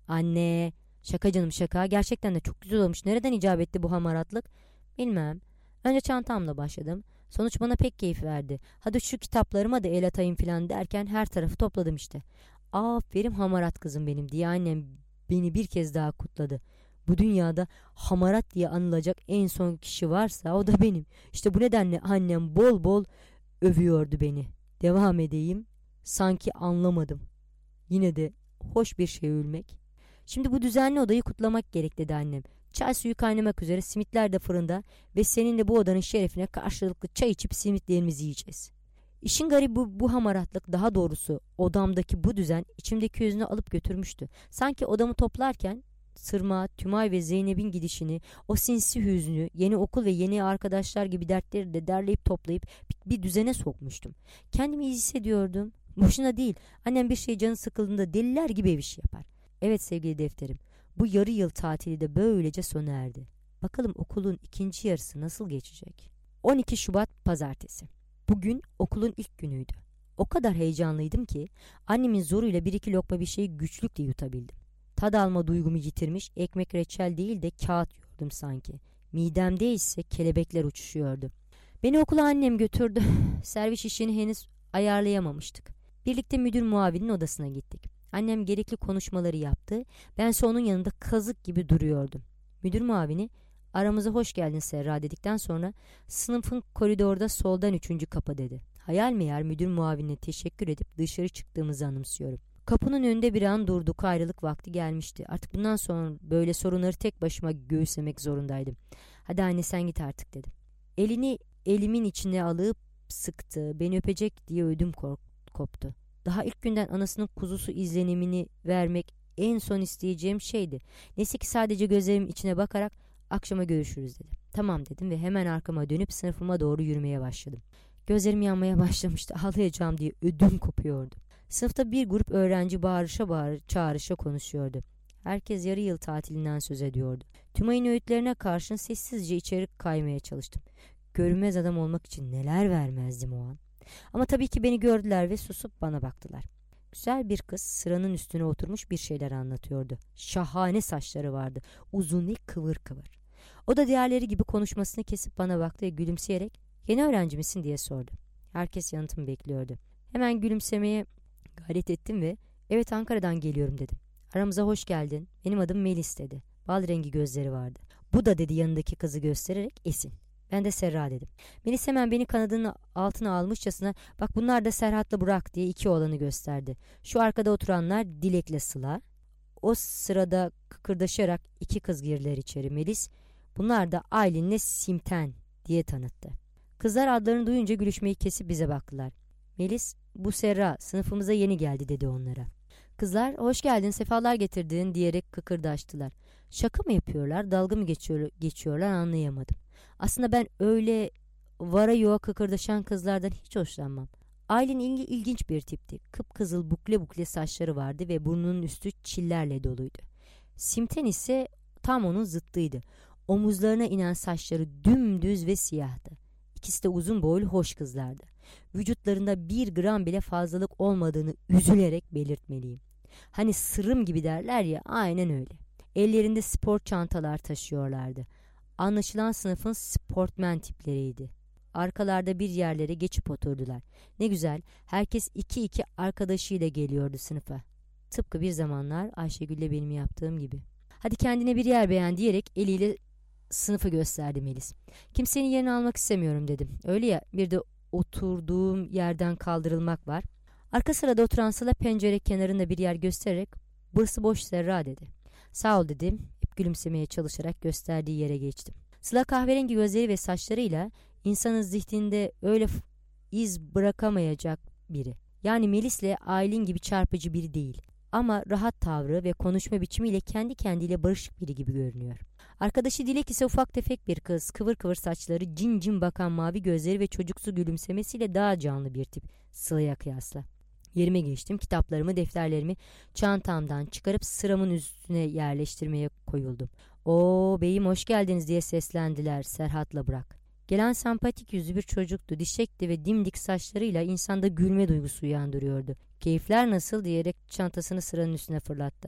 Anne, şaka canım şaka, gerçekten de çok güzel olmuş. Nereden icap etti bu hamaratlık? Bilmem. Önce çantamla başladım. Sonuç bana pek keyif verdi. Hadi şu kitaplarıma da el atayım falan derken her tarafı topladım işte. Aferin hamarat kızım benim diye annem beni bir kez daha kutladı. Bu dünyada hamarat diye anılacak en son kişi varsa o da benim. İşte bu nedenle annem bol bol övüyordu beni. Devam edeyim. Sanki anlamadım. Yine de hoş bir şey ölmek. Şimdi bu düzenli odayı kutlamak gerek dedi annem. Çay suyu kaynamak üzere, simitler de fırında ve seninle bu odanın şerefine karşılıklı çay içip simitlerimizi yiyeceğiz. İşin garibi bu, bu hamaratlık, daha doğrusu odamdaki bu düzen içimdeki yüzünü alıp götürmüştü. Sanki odamı toplarken Sırma, Tümay ve Zeynep'in gidişini, o sinsi hüznü, yeni okul ve yeni arkadaşlar gibi dertleri de derleyip toplayıp bir, bir düzene sokmuştum. Kendimi iyi hissediyordum. Boşuna değil, annem bir şey canı sıkıldığında deliler gibi ev işi yapar. Evet sevgili defterim, bu yarı yıl tatili de böylece sona erdi. Bakalım okulun ikinci yarısı nasıl geçecek? on iki Şubat Pazartesi. Bugün okulun ilk günüydü. O kadar heyecanlıydım ki annemin zoruyla bir iki lokma bir şeyi güçlükle yutabildim. Tad alma duygumu yitirmiş, ekmek reçel değil de kağıt yiyordum sanki. Midemde ise kelebekler uçuşuyordu. Beni okula annem götürdü. Servis işini henüz ayarlayamamıştık. Birlikte müdür muavinin odasına gittik. Annem gerekli konuşmaları yaptı. Bense onun yanında kazık gibi duruyordum. Müdür muavini aramıza hoş geldin Serra dedikten sonra sınıfın koridorda soldan üçüncü kapı dedi. Hayal meyal müdür muavinine teşekkür edip dışarı çıktığımızı anımsıyorum. Kapının önünde bir an durduk, ayrılık vakti gelmişti. Artık bundan sonra böyle sorunları tek başıma göğüslemek zorundaydım. Hadi anne sen git artık dedim. Elini elimin içine alıp sıktı. Beni öpecek diye ödüm koptu. Daha ilk günden anasının kuzusu izlenimini vermek en son isteyeceğim şeydi. Neyse ki sadece gözlerimin içine bakarak akşama görüşürüz dedi. Tamam dedim ve hemen arkama dönüp sınıfıma doğru yürümeye başladım. Gözlerim yanmaya başlamıştı. Ağlayacağım diye ödüm kopuyordu. Sınıfta bir grup öğrenci bağırışa bağır, çağrışa konuşuyordu. Herkes yarı yıl tatilinden söz ediyordu. Tümay'ın öğütlerine karşın sessizce içeri kaymaya çalıştım. Görünmez adam olmak için neler vermezdim o an. Ama tabii ki beni gördüler ve susup bana baktılar. Güzel bir kız sıranın üstüne oturmuş bir şeyler anlatıyordu. Şahane saçları vardı. Uzun ve kıvır kıvır. O da diğerleri gibi konuşmasını kesip bana baktı ve gülümseyerek "Yeni öğrenci misin?" diye sordu. Herkes yanıtımı bekliyordu. Hemen gülümsemeye gayret ettim ve "Evet, Ankara'dan geliyorum" dedim. "Aramıza hoş geldin. Benim adım Melis" dedi. Bal rengi gözleri vardı. "Bu da" dedi yanındaki kızı göstererek, "Esin." Ben de Serra dedim. Melis hemen beni kanadının altına almışçasına "Bak bunlar da Serhat'la Burak" diye iki oğlanı gösterdi. Şu arkada oturanlar Dilek'le Sıla. O sırada kıkırdaşarak iki kız girdiler içeri. Melis "Bunlar da Aylin'le Simten" diye tanıttı. Kızlar adlarını duyunca gülüşmeyi kesip bize baktılar. Melis "Bu Serra sınıfımıza yeni geldi" dedi onlara. Kızlar "Hoş geldin, sefalar getirdin" diyerek kıkırdaştılar. Şaka mı yapıyorlar, dalga mı geçiyor, geçiyorlar anlayamadım. Aslında ben öyle vara yoğa kıkırdaşan kızlardan hiç hoşlanmam. Aylin ilgi, ilginç bir tipti. Kıpkızıl bukle bukle saçları vardı ve burnunun üstü çillerle doluydu. Simten ise tam onun zıttıydı. Omuzlarına inen saçları dümdüz ve siyahtı. İkisi de uzun boylu hoş kızlardı. Vücutlarında bir gram bile fazlalık olmadığını üzülerek belirtmeliyim. Hani sırım gibi derler ya, aynen öyle. Ellerinde spor çantalar taşıyorlardı. Anlaşılan sınıfın sportmen tipleriydi. Arkalarda bir yerlere geçip oturdular. Ne güzel, herkes iki iki arkadaşıyla geliyordu sınıfa. Tıpkı bir zamanlar Ayşegül'le benim yaptığım gibi. "Hadi kendine bir yer beğen" diyerek eliyle sınıfı gösterdi Melis. "Kimsenin yerini almak istemiyorum" dedim. "Öyle ya, bir de oturduğum yerden kaldırılmak var." Arka sırada oturan Sıla pencere kenarında bir yer göstererek "Burası boş Serra" dedi. "Sağ ol" dedim. Hep gülümsemeye çalışarak gösterdiği yere geçtim. Sıla kahverengi gözleri ve saçlarıyla insanın zihninde öyle iz bırakamayacak biri. Yani Melis'le Aylin gibi çarpıcı biri değil. Ama rahat tavrı ve konuşma biçimiyle kendi kendiyle barışık biri gibi görünüyor. Arkadaşı Dilek ise ufak tefek bir kız. Kıvır kıvır saçları, cin cin bakan mavi gözleri ve çocuksu gülümsemesiyle daha canlı bir tip Sıla'ya kıyasla. Yerime geçtim. Kitaplarımı, defterlerimi çantamdan çıkarıp sıramın üstüne yerleştirmeye koyuldum. "Oo beyim, hoş geldiniz" diye seslendiler Serhat'la Burak. Gelen sempatik yüzlü bir çocuktu. Dişekti ve dimdik saçlarıyla insanda gülme duygusu uyandırıyordu. "Keyifler nasıl?" diyerek çantasını sıranın üstüne fırlattı.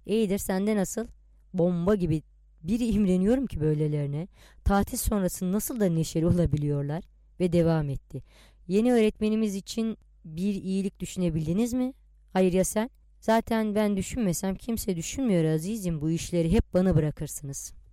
İyidir, sende nasıl? Bomba gibi. Bir imreniyorum ki böylelerine. Tatil sonrası nasıl da neşeli olabiliyorlar? Ve devam etti. Yeni öğretmenimiz için bir iyilik düşünebildiniz mi? Hayır, ya sen? Zaten ben düşünmesem kimse düşünmüyor azizim, bu işleri hep bana bırakırsınız.